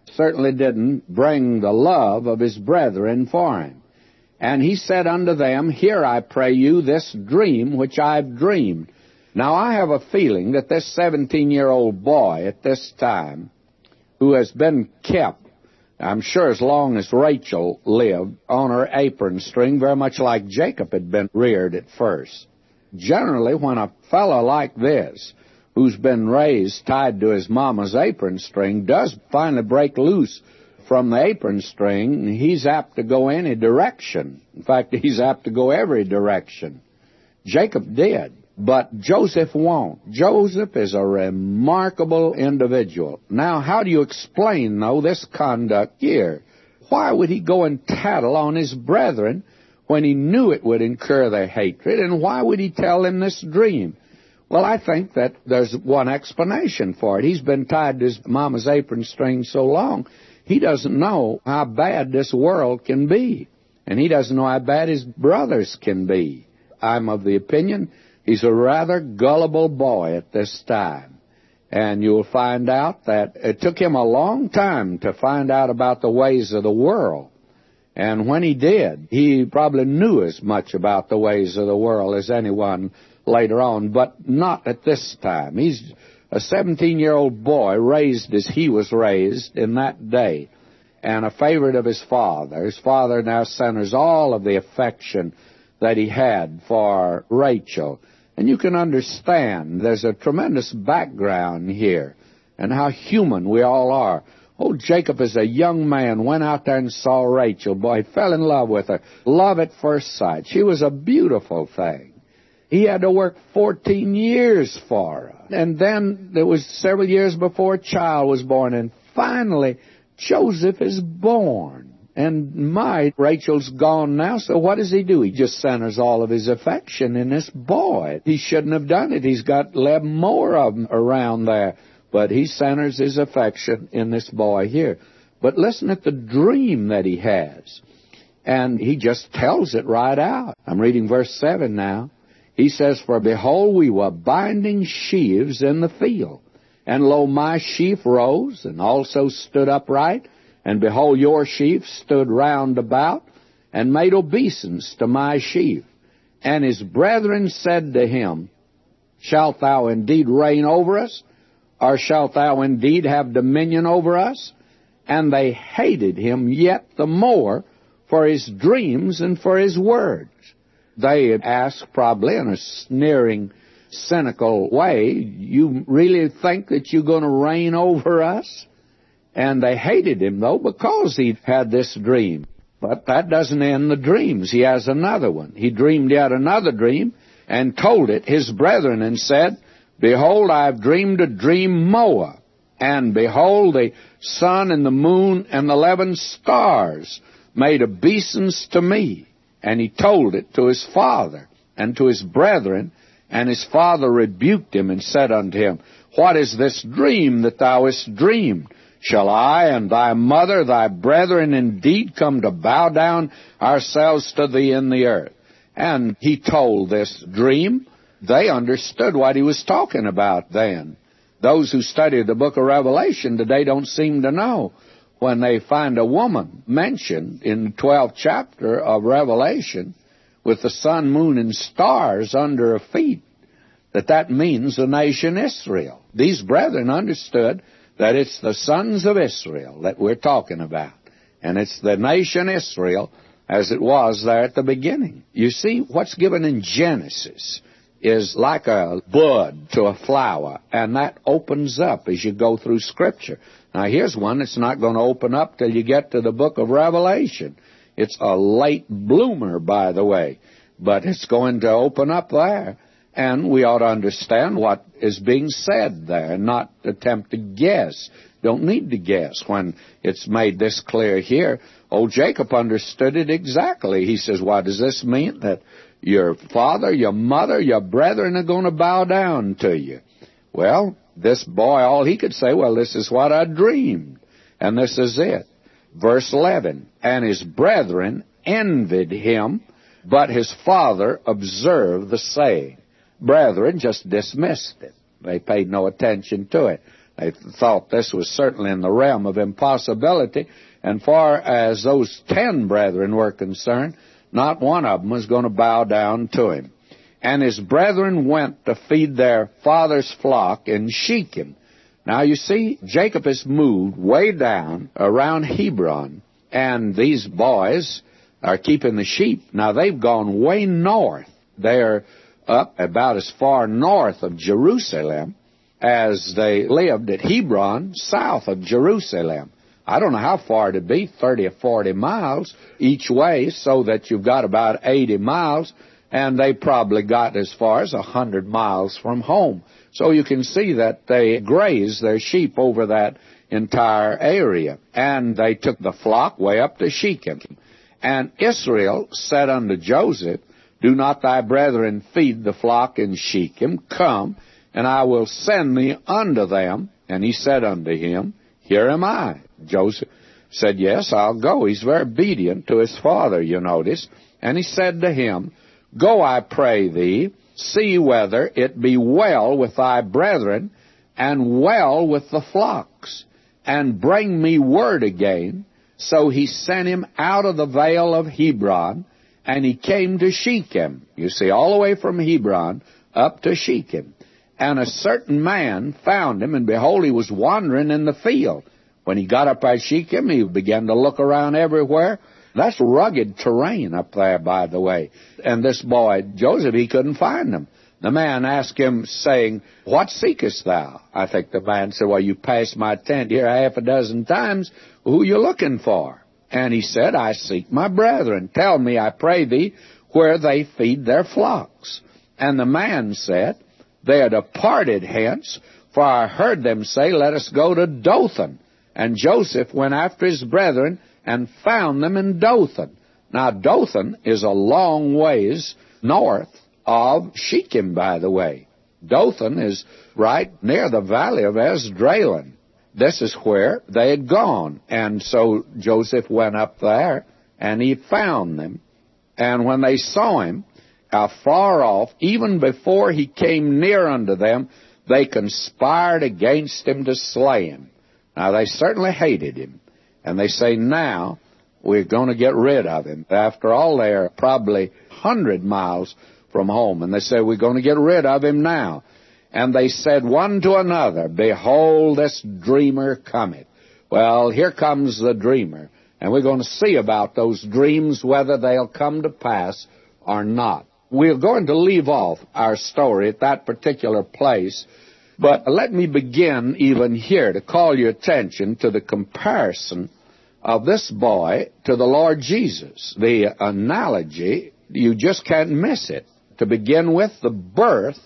certainly didn't bring the love of his brethren for him. And he said unto them, Hear, I pray you, this dream which I've dreamed. Now I have a feeling that this 17-year-old boy at this time, who has been kept, I'm sure as long as Rachel lived, on her apron string, very much like Jacob had been reared at first. Generally, when a fellow like this, who's been raised tied to his mama's apron string, does finally break loose from the apron string, he's apt to go any direction. In fact, he's apt to go every direction. Jacob did, but Joseph won't. Joseph is a remarkable individual. Now, how do you explain, though, this conduct here? Why would he go and tattle on his brethren when he knew it would incur their hatred, and why would he tell them this dream? Well, I think that there's one explanation for it. He's been tied to his mama's apron string so long, he doesn't know how bad this world can be. And he doesn't know how bad his brothers can be. I'm of the opinion he's a rather gullible boy at this time. And you'll find out that it took him a long time to find out about the ways of the world. And when he did, he probably knew as much about the ways of the world as anyone later on, but not at this time. He's a 17-year-old boy raised as he was raised in that day, and a favorite of his father. His father now centers all of the affection that he had for Rachel. And you can understand there's a tremendous background here, and how human we all are. Oh, Jacob as a young man went out there and saw Rachel. Boy, he fell in love with her. Love at first sight. She was a beautiful thing. He had to work 14 years for her. And then there was several years before a child was born. And finally, Joseph is born. And Rachel's gone now, so what does he do? He just centers all of his affection in this boy. He shouldn't have done it. He's got 11 more of them around there. But he centers his affection in this boy here. But listen at the dream that he has. And he just tells it right out. I'm reading verse 7 now. He says, For behold, we were binding sheaves in the field. And lo, my sheaf rose, and also stood upright. And behold, your sheaf stood round about, and made obeisance to my sheaf. And his brethren said to him, Shalt thou indeed reign over us? Or shalt thou indeed have dominion over us? And they hated him yet the more for his dreams and for his words. They asked, probably in a sneering, cynical way, You really think that you're going to reign over us? And they hated him, though, because he had this dream. But that doesn't end the dreams. He has another one. He dreamed yet another dream, and told it his brethren, and said, Behold, I have dreamed a dream more. And behold, the sun and the moon and the 11 stars made obeisance to me. And he told it to his father and to his brethren. And his father rebuked him and said unto him, What is this dream that thou hast dreamed? Shall I and thy mother, thy brethren, indeed come to bow down ourselves to thee in the earth? And he told this dream. They understood what he was talking about then. Those who study the book of Revelation today don't seem to know. When they find a woman mentioned in the 12th chapter of Revelation with the sun, moon, and stars under her feet, that means the nation Israel. These brethren understood that it's the sons of Israel that we're talking about. And it's the nation Israel as it was there at the beginning. You see, what's given in Genesis is like a bud to a flower, and that opens up as you go through Scripture. Now, here's one that's not going to open up till you get to the book of Revelation. It's a late bloomer, by the way, but it's going to open up there. And we ought to understand what is being said there and not attempt to guess. Don't need to guess when it's made this clear here. Old Jacob understood it exactly. He says, what does this mean? That your father, your mother, your brethren are going to bow down to you. Well, this boy, all he could say, well, this is what I dreamed. And this is it. Verse 11, And his brethren envied him, but his father observed the saying. Brethren just dismissed it. They paid no attention to it. They thought this was certainly in the realm of impossibility. And far as those 10 brethren were concerned, not one of them was going to bow down to him. And his brethren went to feed their father's flock in Shechem. Now, you see, Jacob has moved way down around Hebron, and these boys are keeping the sheep. Now, they've gone way north. They're up about as far north of Jerusalem as they lived at Hebron, south of Jerusalem. I don't know how far it'd be, 30 or 40 miles each way, so that you've got about 80 miles, and they probably got as far as 100 miles from home. So you can see that they grazed their sheep over that entire area. And they took the flock way up to Shechem. And Israel said unto Joseph, Do not thy brethren feed the flock in Shechem? Come, and I will send thee unto them. And he said unto him, Here am I. Joseph said, Yes, I'll go. He's very obedient to his father, you notice. And he said to him, Go, I pray thee, see whether it be well with thy brethren, and well with the flocks, and bring me word again. So he sent him out of the vale of Hebron, and he came to Shechem. You see, all the way from Hebron up to Shechem. And a certain man found him, and behold, he was wandering in the field. When he got up by Shechem, he began to look around everywhere. That's rugged terrain up there, by the way. And this boy, Joseph, he couldn't find him. The man asked him, saying, What seekest thou? I think the man said, Well, you passed my tent here half a dozen times. Who are you looking for? And he said, I seek my brethren. Tell me, I pray thee, where they feed their flocks. And the man said, They are departed hence, for I heard them say, Let us go to Dothan. And Joseph went after his brethren, and found them in Dothan. Now, Dothan is a long ways north of Shechem, by the way. Dothan is right near the valley of Esdraelon. This is where they had gone. And so Joseph went up there, and he found them. And when they saw him afar off, even before he came near unto them, they conspired against him to slay him. Now, they certainly hated him. And they say, Now we're going to get rid of him. After all, they're probably 100 miles from home. And they say, We're going to get rid of him now. And they said one to another, Behold, this dreamer cometh. Well, here comes the dreamer. And we're going to see about those dreams, whether they'll come to pass or not. We're going to leave off our story at that particular place. But let me begin even here to call your attention to the comparison of this boy to the Lord Jesus. The analogy, you just can't miss it. To begin with, the birth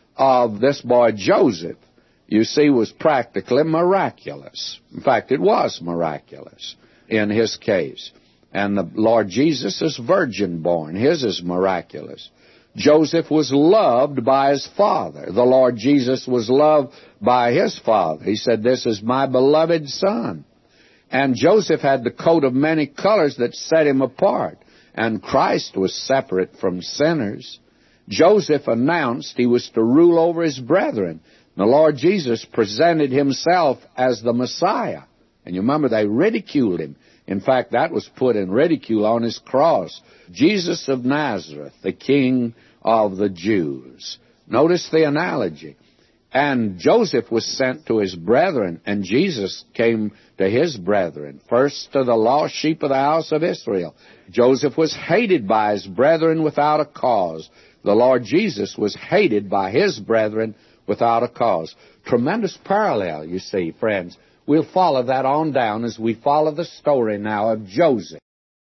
of this boy Joseph, you see, was practically miraculous. In fact, it was miraculous in his case. And the Lord Jesus is virgin born. His is miraculous. Joseph was loved by his father. The Lord Jesus was loved by his father. He said, This is my beloved son. And Joseph had the coat of many colors that set him apart. And Christ was separate from sinners. Joseph announced he was to rule over his brethren. The Lord Jesus presented himself as the Messiah. And you remember, they ridiculed him. In fact, that was put in ridicule on his cross. Jesus of Nazareth, the King of the Jews. Notice the analogy. And Joseph was sent to his brethren, and Jesus came to his brethren, first to the lost sheep of the house of Israel. Joseph was hated by his brethren without a cause. The Lord Jesus was hated by his brethren without a cause. Tremendous parallel, you see, friends. We'll follow that on down as we follow the story now of Joseph.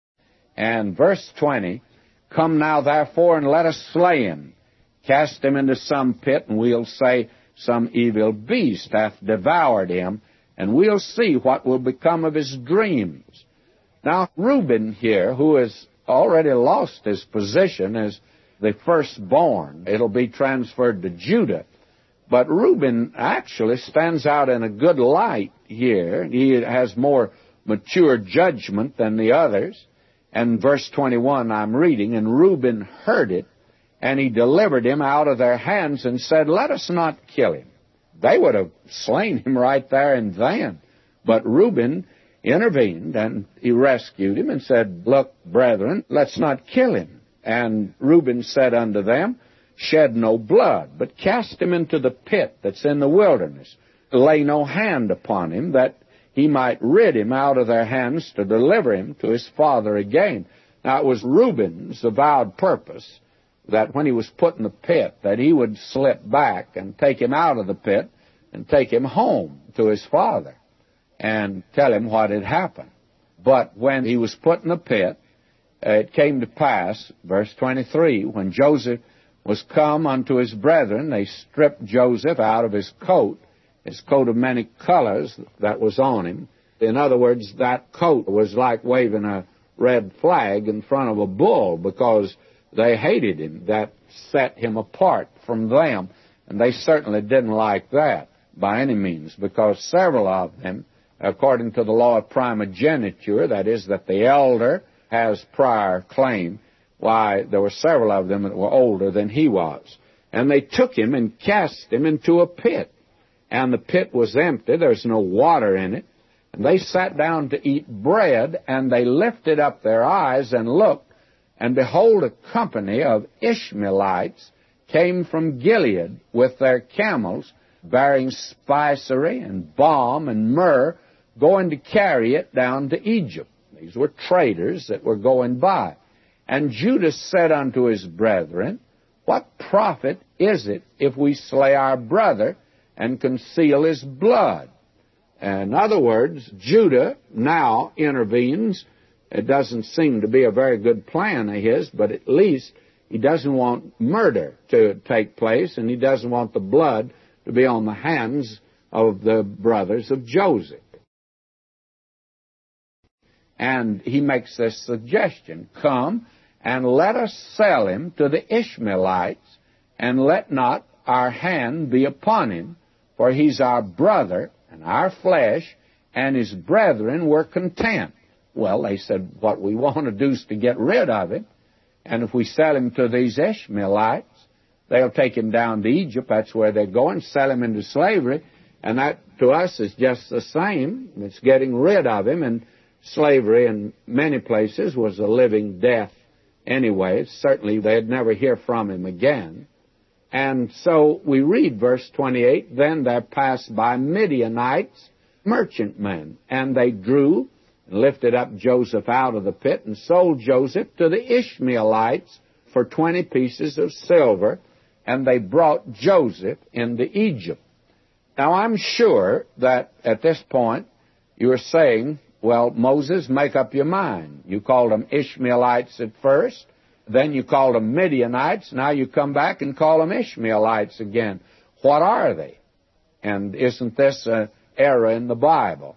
And verse 20, Come now therefore and let us slay him, cast him into some pit, and we'll say some evil beast hath devoured him, and we'll see what will become of his dreams. Now, Reuben here, who has already lost his position as the firstborn, it'll be transferred to Judah. But Reuben actually stands out in a good light here. He has more mature judgment than the others. And verse 21 I'm reading, And Reuben heard it, and he delivered him out of their hands and said, Let us not kill him. they would have slain him right there and then. But Reuben intervened, and he rescued him and said, "Look, brethren, let's not kill him." And Reuben said unto them, "Shed no blood, but cast him into the pit that's in the wilderness. Lay no hand upon him, that he might rid him out of their hands to deliver him to his father again." Now, it was Reuben's avowed purpose that when he was put in the pit, that he would slip back and take him out of the pit and take him home to his father and tell him what had happened. But when he was put in the pit, it came to pass, verse 23, when Joseph was come unto his brethren, they stripped Joseph out of his coat of many colors that was on him. In other words, that coat was like waving a red flag in front of a bull, because they hated him. That set him apart from them. And they certainly didn't like that by any means, because several of them, according to the law of primogeniture, that is, that the elder has prior claim, why, there were several of them that were older than he was. And they took him and cast him into a pit. And the pit was empty. There's no water in it. And they sat down to eat bread, and they lifted up their eyes and looked, and behold, a company of Ishmaelites came from Gilead with their camels, bearing spicery and balm and myrrh, going to carry it down to Egypt. These were traders that were going by. And Judah said unto his brethren, "What profit is it if we slay our brother and conceal his blood?" In other words, Judah now intervenes. It doesn't seem to be a very good plan of his, but at least he doesn't want murder to take place, and he doesn't want the blood to be on the hands of the brothers of Joseph. And he makes this suggestion, "Come and let us sell him to the Ishmaelites, and let not our hand be upon him, for he's our brother and our flesh, and his brethren were content." Well, they said, what we want to do is to get rid of him, and if we sell him to these Ishmaelites, they'll take him down to Egypt. That's where they're going, sell him into slavery, and that to us is just the same. It's getting rid of him, and slavery in many places was a living death anyway. Certainly they'd never hear from him again. And so we read verse 28, "Then there passed by Midianites, merchantmen, and they drew and lifted up Joseph out of the pit and sold Joseph to the Ishmaelites for 20 pieces of silver, and they brought Joseph into Egypt." Now, I'm sure that at this point you are saying, "Well, Moses, make up your mind. You called them Ishmaelites at first, then you called them Midianites, now you come back and call them Ishmaelites again. What are they? And isn't this an error in the Bible?"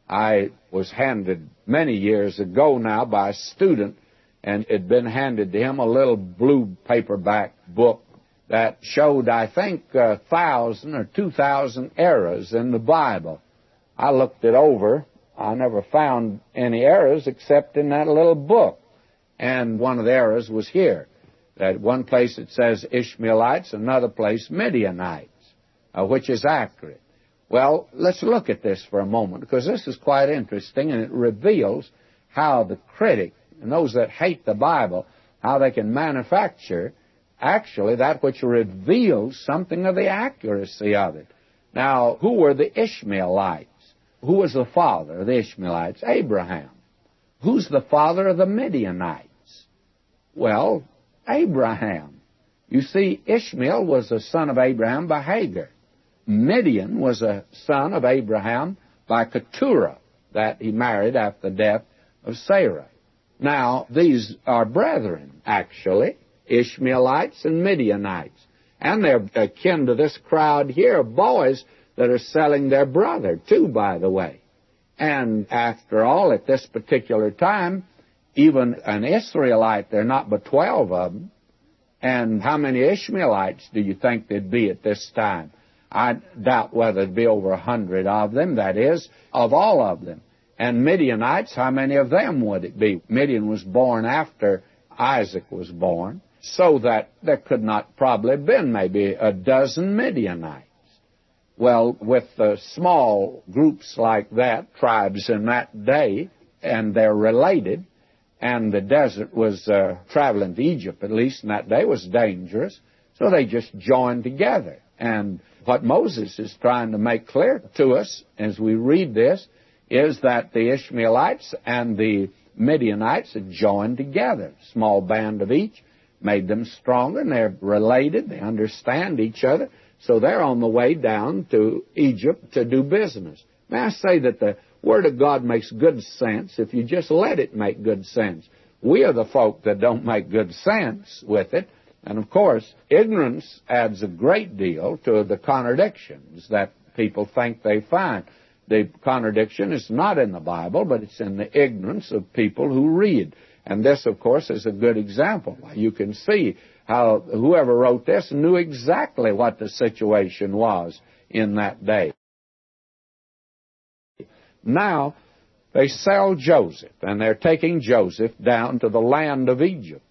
I was handed many years ago now by a student, and it had been handed to him a little blue paperback book that showed, I think, 1,000 or 2,000 errors in the Bible. I looked it over. I never found any errors except in that little book. And one of the errors was here. That one place it says Ishmaelites, another place Midianites, which is accurate. Well, let's look at this for a moment, because this is quite interesting, and it reveals how the critic and those that hate the Bible, how they can manufacture actually that which reveals something of the accuracy of it. Now, who were the Ishmaelites? Who was the father of the Ishmaelites? Abraham. Who's the father of the Midianites? Well, Abraham. You see, Ishmael was a son of Abraham by Hagar. Midian was a son of Abraham by Keturah, that he married after the death of Sarah. Now, these are brethren, actually, Ishmaelites and Midianites. And they're akin to this crowd here, boys that are selling their brother, too, by the way. And after all, at this particular time, even an Israelite, there are not but 12 of them. And how many Ishmaelites do you think there'd be at this time? I doubt whether there'd be over 100 of them, that is, of all of them. And Midianites, how many of them would it be? Midian was born after Isaac was born, so that there could not probably have been maybe a dozen Midianites. Well, with small groups like that, tribes in that day, and they're related, and the desert was traveling to Egypt, at least in that day, was dangerous, so they just joined together. And what Moses is trying to make clear to us as we read this is that the Ishmaelites and the Midianites had joined together. A small band of each made them stronger, and they're related, they understand each other, so they're on the way down to Egypt to do business. May I say that the Word of God makes good sense if you just let it make good sense. We are the folk that don't make good sense with it. And, of course, ignorance adds a great deal to the contradictions that people think they find. The contradiction is not in the Bible, but it's in the ignorance of people who read. And this, of course, is a good example. You can see how whoever wrote this knew exactly what the situation was in that day. Now, they sell Joseph, and they're taking Joseph down to the land of Egypt.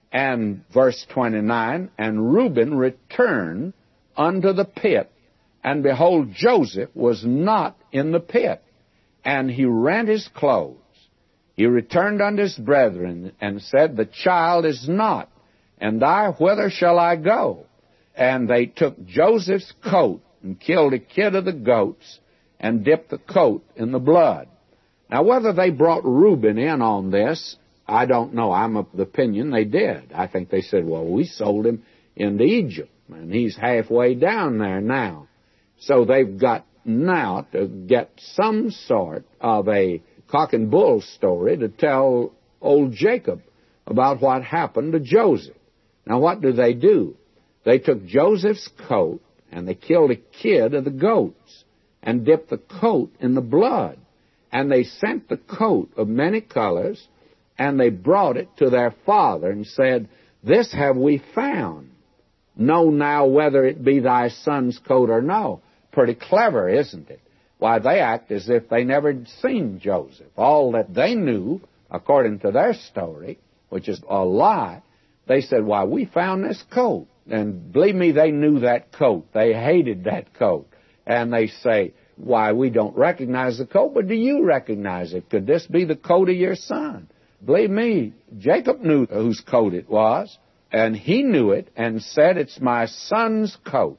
And verse 29, and Reuben returned unto the pit, and behold, Joseph was not in the pit, and he rent his clothes. He returned unto his brethren, and said, the child is not, and I, whither shall I go? And they took Joseph's coat, and killed a kid of the goats, and dipped the coat in the blood. Now, whether they brought Reuben in on this, I don't know. I'm of the opinion they did. I think they said, well, we sold him into Egypt, and he's halfway down there now. So they've got now to get some sort of a cock and bull story to tell old Jacob about what happened to Joseph. Now, what do? They took Joseph's coat, and they killed a kid of the goats, and dipped the coat in the blood. And they sent the coat of many colors, and they brought it to their father, and said, this have we found. Know now whether it be thy son's coat or no. Pretty clever, isn't it? Why, they act as if they never had seen Joseph. All that they knew, according to their story, which is a lie, they said, why, we found this coat. And believe me, they knew that coat. They hated that coat. And they say, why, we don't recognize the coat, but do you recognize it? Could this be the coat of your son? Believe me, Jacob knew whose coat it was, and he knew it and said, it's my son's coat.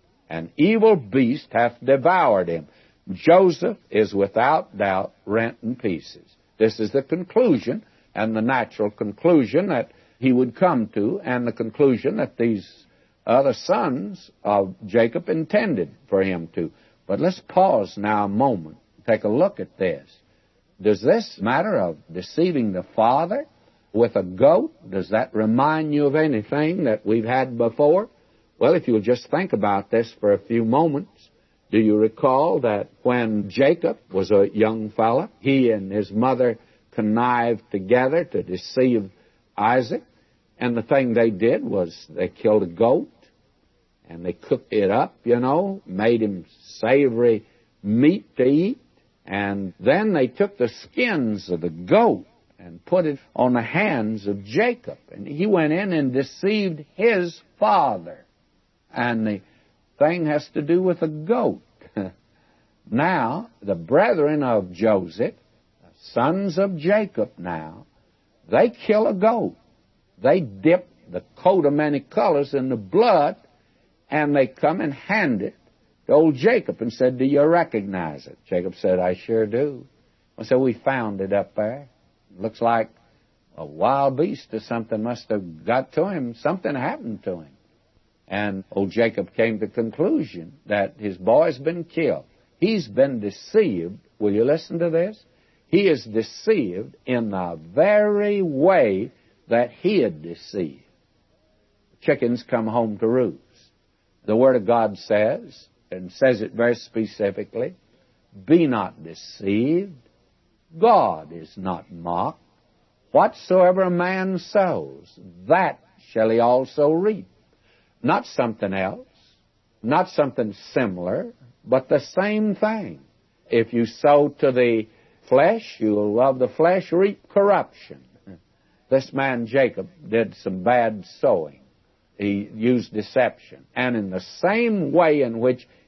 An evil beast hath devoured him. Joseph is without doubt rent in pieces. This is the conclusion, and the natural conclusion that he would come to, and the conclusion that these other sons of Jacob intended for him to. But let's pause now a moment and take a look at this. Does this matter of deceiving the father with a goat, does that remind you of anything that we've had before? Well, if you'll just think about this for a few moments, do you recall that when Jacob was a young fella, he and his mother connived together to deceive Isaac, and the thing they did was they killed a goat, and they cooked it up, made him savory meat to eat, and then they took the skins of the goat and put it on the hands of Jacob, and he went in and deceived his father. And the thing has to do with a goat. Now, the brethren of Joseph, the sons of Jacob now, they kill a goat. They dip the coat of many colors in the blood, and they come and hand it to old Jacob and said, do you recognize it? Jacob said, I sure do. So we found it up there. It looks like a wild beast or something must have got to him. Something happened to him. And old Jacob came to the conclusion that his boy's been killed. He's been deceived. Will you listen to this? He is deceived in the very way that he had deceived. Chickens come home to roost. The Word of God says, and says it very specifically, be not deceived. God is not mocked. Whatsoever a man sows, that shall he also reap. Not something else, not something similar, but the same thing. If you sow to the flesh, you will of the flesh reap corruption. This man Jacob did some bad sowing. He used deception. And in the same way in which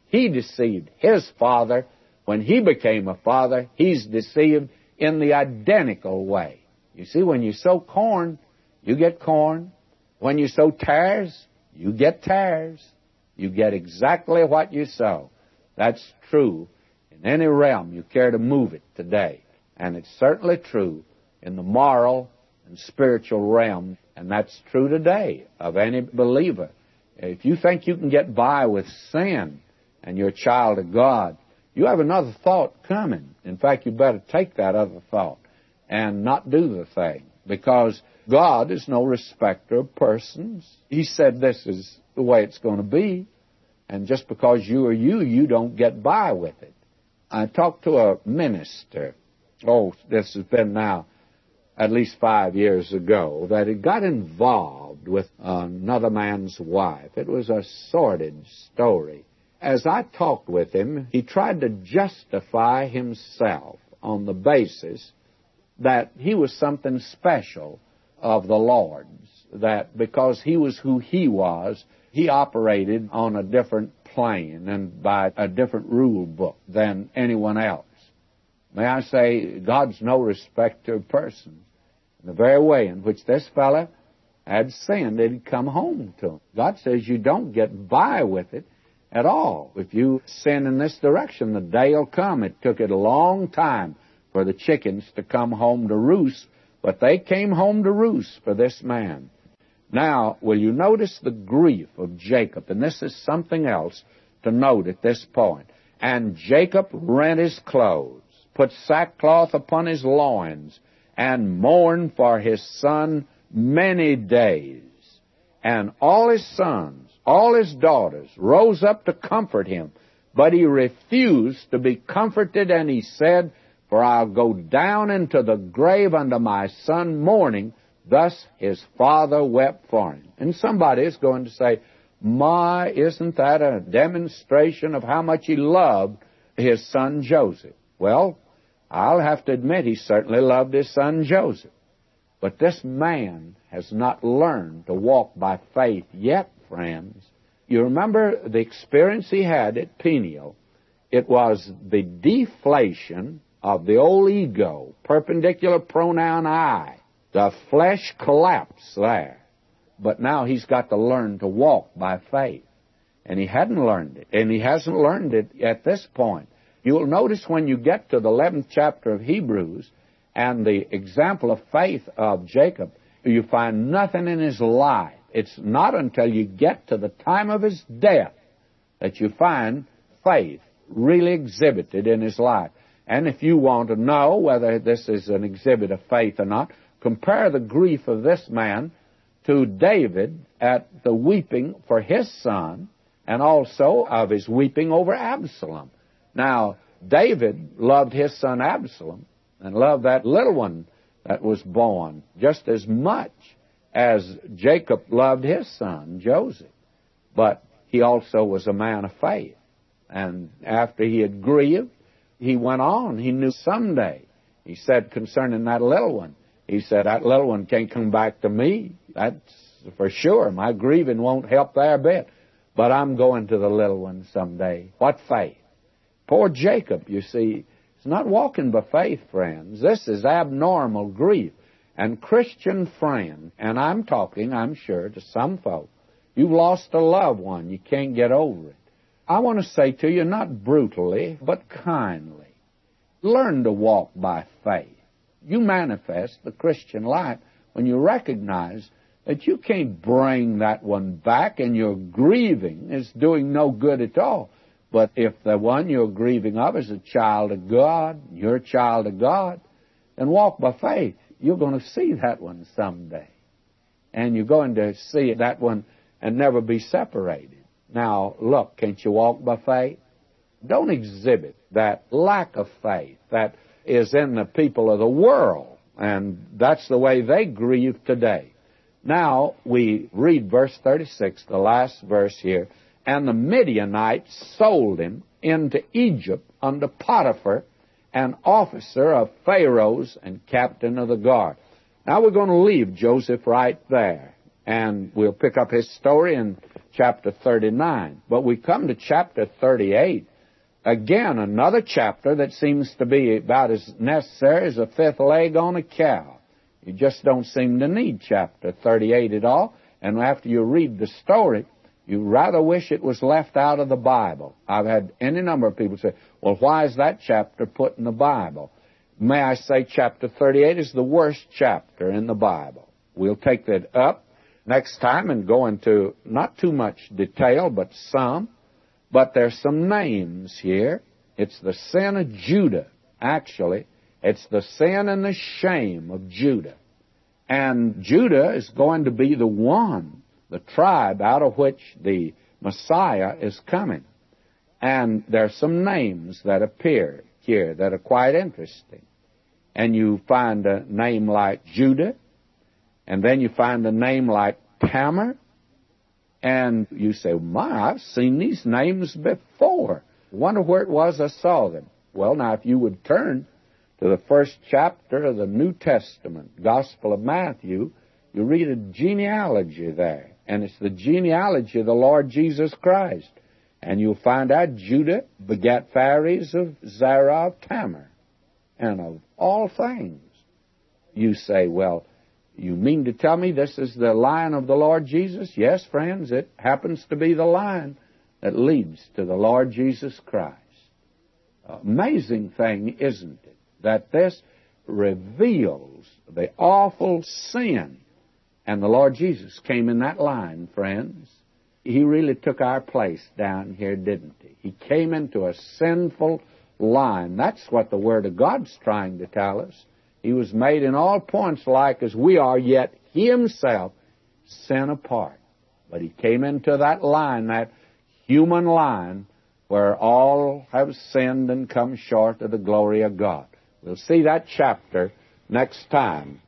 he deceived his father. When he became a father, he's deceived in the identical way. You see, when you sow corn, you get corn. When you sow tares, you get tares. You get exactly what you sow. That's true in any realm you care to move it today. And it's certainly true in the moral and spiritual realm, and that's true today of any believer. If you think you can get by with sin and you're a child of God, you have another thought coming. In fact, you better take that other thought and not do the thing, because God is no respecter of persons. He said this is the way it's going to be, and just because you are you, you don't get by with it. I talked to a minister, this has been now at least 5 years ago, that had got involved with another man's wife. It was a sordid story. As I talked with him, he tried to justify himself on the basis that he was something special of the Lord's, that because he was who he was, he operated on a different plane and by a different rule book than anyone else. May I say, God's no respecter of persons. In the very way in which this fellow had sinned, it had come home to him. God says you don't get by with it at all. If you sin in this direction, the day will come. It took it a long time for the chickens to come home to roost, but they came home to roost for this man. Now, will you notice the grief of Jacob? And this is something else to note at this point. And Jacob rent his clothes, put sackcloth upon his loins, and mourned for his son many days. And all his sons, all his daughters rose up to comfort him, but he refused to be comforted, and he said, "For I'll go down into the grave unto my son mourning." Thus his father wept for him. And somebody is going to say, "My, isn't that a demonstration of how much he loved his son Joseph?" Well, I'll have to admit he certainly loved his son Joseph. But this man has not learned to walk by faith yet, friends. You remember the experience he had at Peniel. It was the deflation of the old ego, perpendicular pronoun I. The flesh collapsed there. But now he's got to learn to walk by faith. And he hadn't learned it. And he hasn't learned it at this point. You'll notice when you get to the 11th chapter of Hebrews and the example of faith of Jacob, you find nothing in his life. It's not until you get to the time of his death that you find faith really exhibited in his life. And if you want to know whether this is an exhibit of faith or not, compare the grief of this man to David at the weeping for his son and also of his weeping over Absalom. Now, David loved his son Absalom and loved that little one that was born just as much as Jacob loved his son Joseph. But he also was a man of faith. And after he had grieved, he went on. He knew someday, he said concerning that little one, he said, "That little one can't come back to me. That's for sure. My grieving won't help there a bit. But I'm going to the little one someday." What faith? Poor Jacob, you see, is not walking by faith, friends. This is abnormal grief. And Christian friend, and I'm talking, I'm sure, to some folk, you've lost a loved one. You can't get over it. I want to say to you, not brutally, but kindly, learn to walk by faith. You manifest the Christian life when you recognize that you can't bring that one back, and your grieving is doing no good at all. But if the one you're grieving of is a child of God, you're a child of God, then walk by faith. You're going to see that one someday. And you're going to see that one and never be separated. Now, look, can't you walk by faith? Don't exhibit that lack of faith that is in the people of the world. And that's the way they grieve today. Now, we read verse 36, the last verse here. "And the Midianites sold him into Egypt unto Potiphar, an officer of Pharaoh's and captain of the guard." Now we're going to leave Joseph right there. And we'll pick up his story in chapter 39. But we come to chapter 38. Again, another chapter that seems to be about as necessary as a fifth leg on a cow. You just don't seem to need chapter 38 at all. And after you read the story, you rather wish it was left out of the Bible. I've had any number of people say, well, why is that chapter put in the Bible? May I say chapter 38 is the worst chapter in the Bible. We'll take that up next time and go into not too much detail, but some. But there's some names here. It's the sin of Judah, actually. It's the sin and the shame of Judah. And Judah is going to be the one, the tribe out of which the Messiah is coming. And there's some names that appear here that are quite interesting. And you find a name like Judah, and then you find a name like Tamar, and you say, my, I've seen these names before. Wonder where it was I saw them. Well, now, if you would turn to the first chapter of the New Testament, Gospel of Matthew, you read a genealogy there, and it's the genealogy of the Lord Jesus Christ. And you'll find out Judah begat Phares of Zerah of Tamar. And of all things, you say, well, you mean to tell me this is the line of the Lord Jesus? Yes, friends, it happens to be the line that leads to the Lord Jesus Christ. Amazing thing, isn't it, that this reveals the awful sin. And the Lord Jesus came in that line, friends. He really took our place down here, didn't he? He came into a sinful line. That's what the Word of God's trying to tell us. He was made in all points like as we are, yet he himself sin apart. But he came into that line, that human line, where all have sinned and come short of the glory of God. We'll see that chapter next time.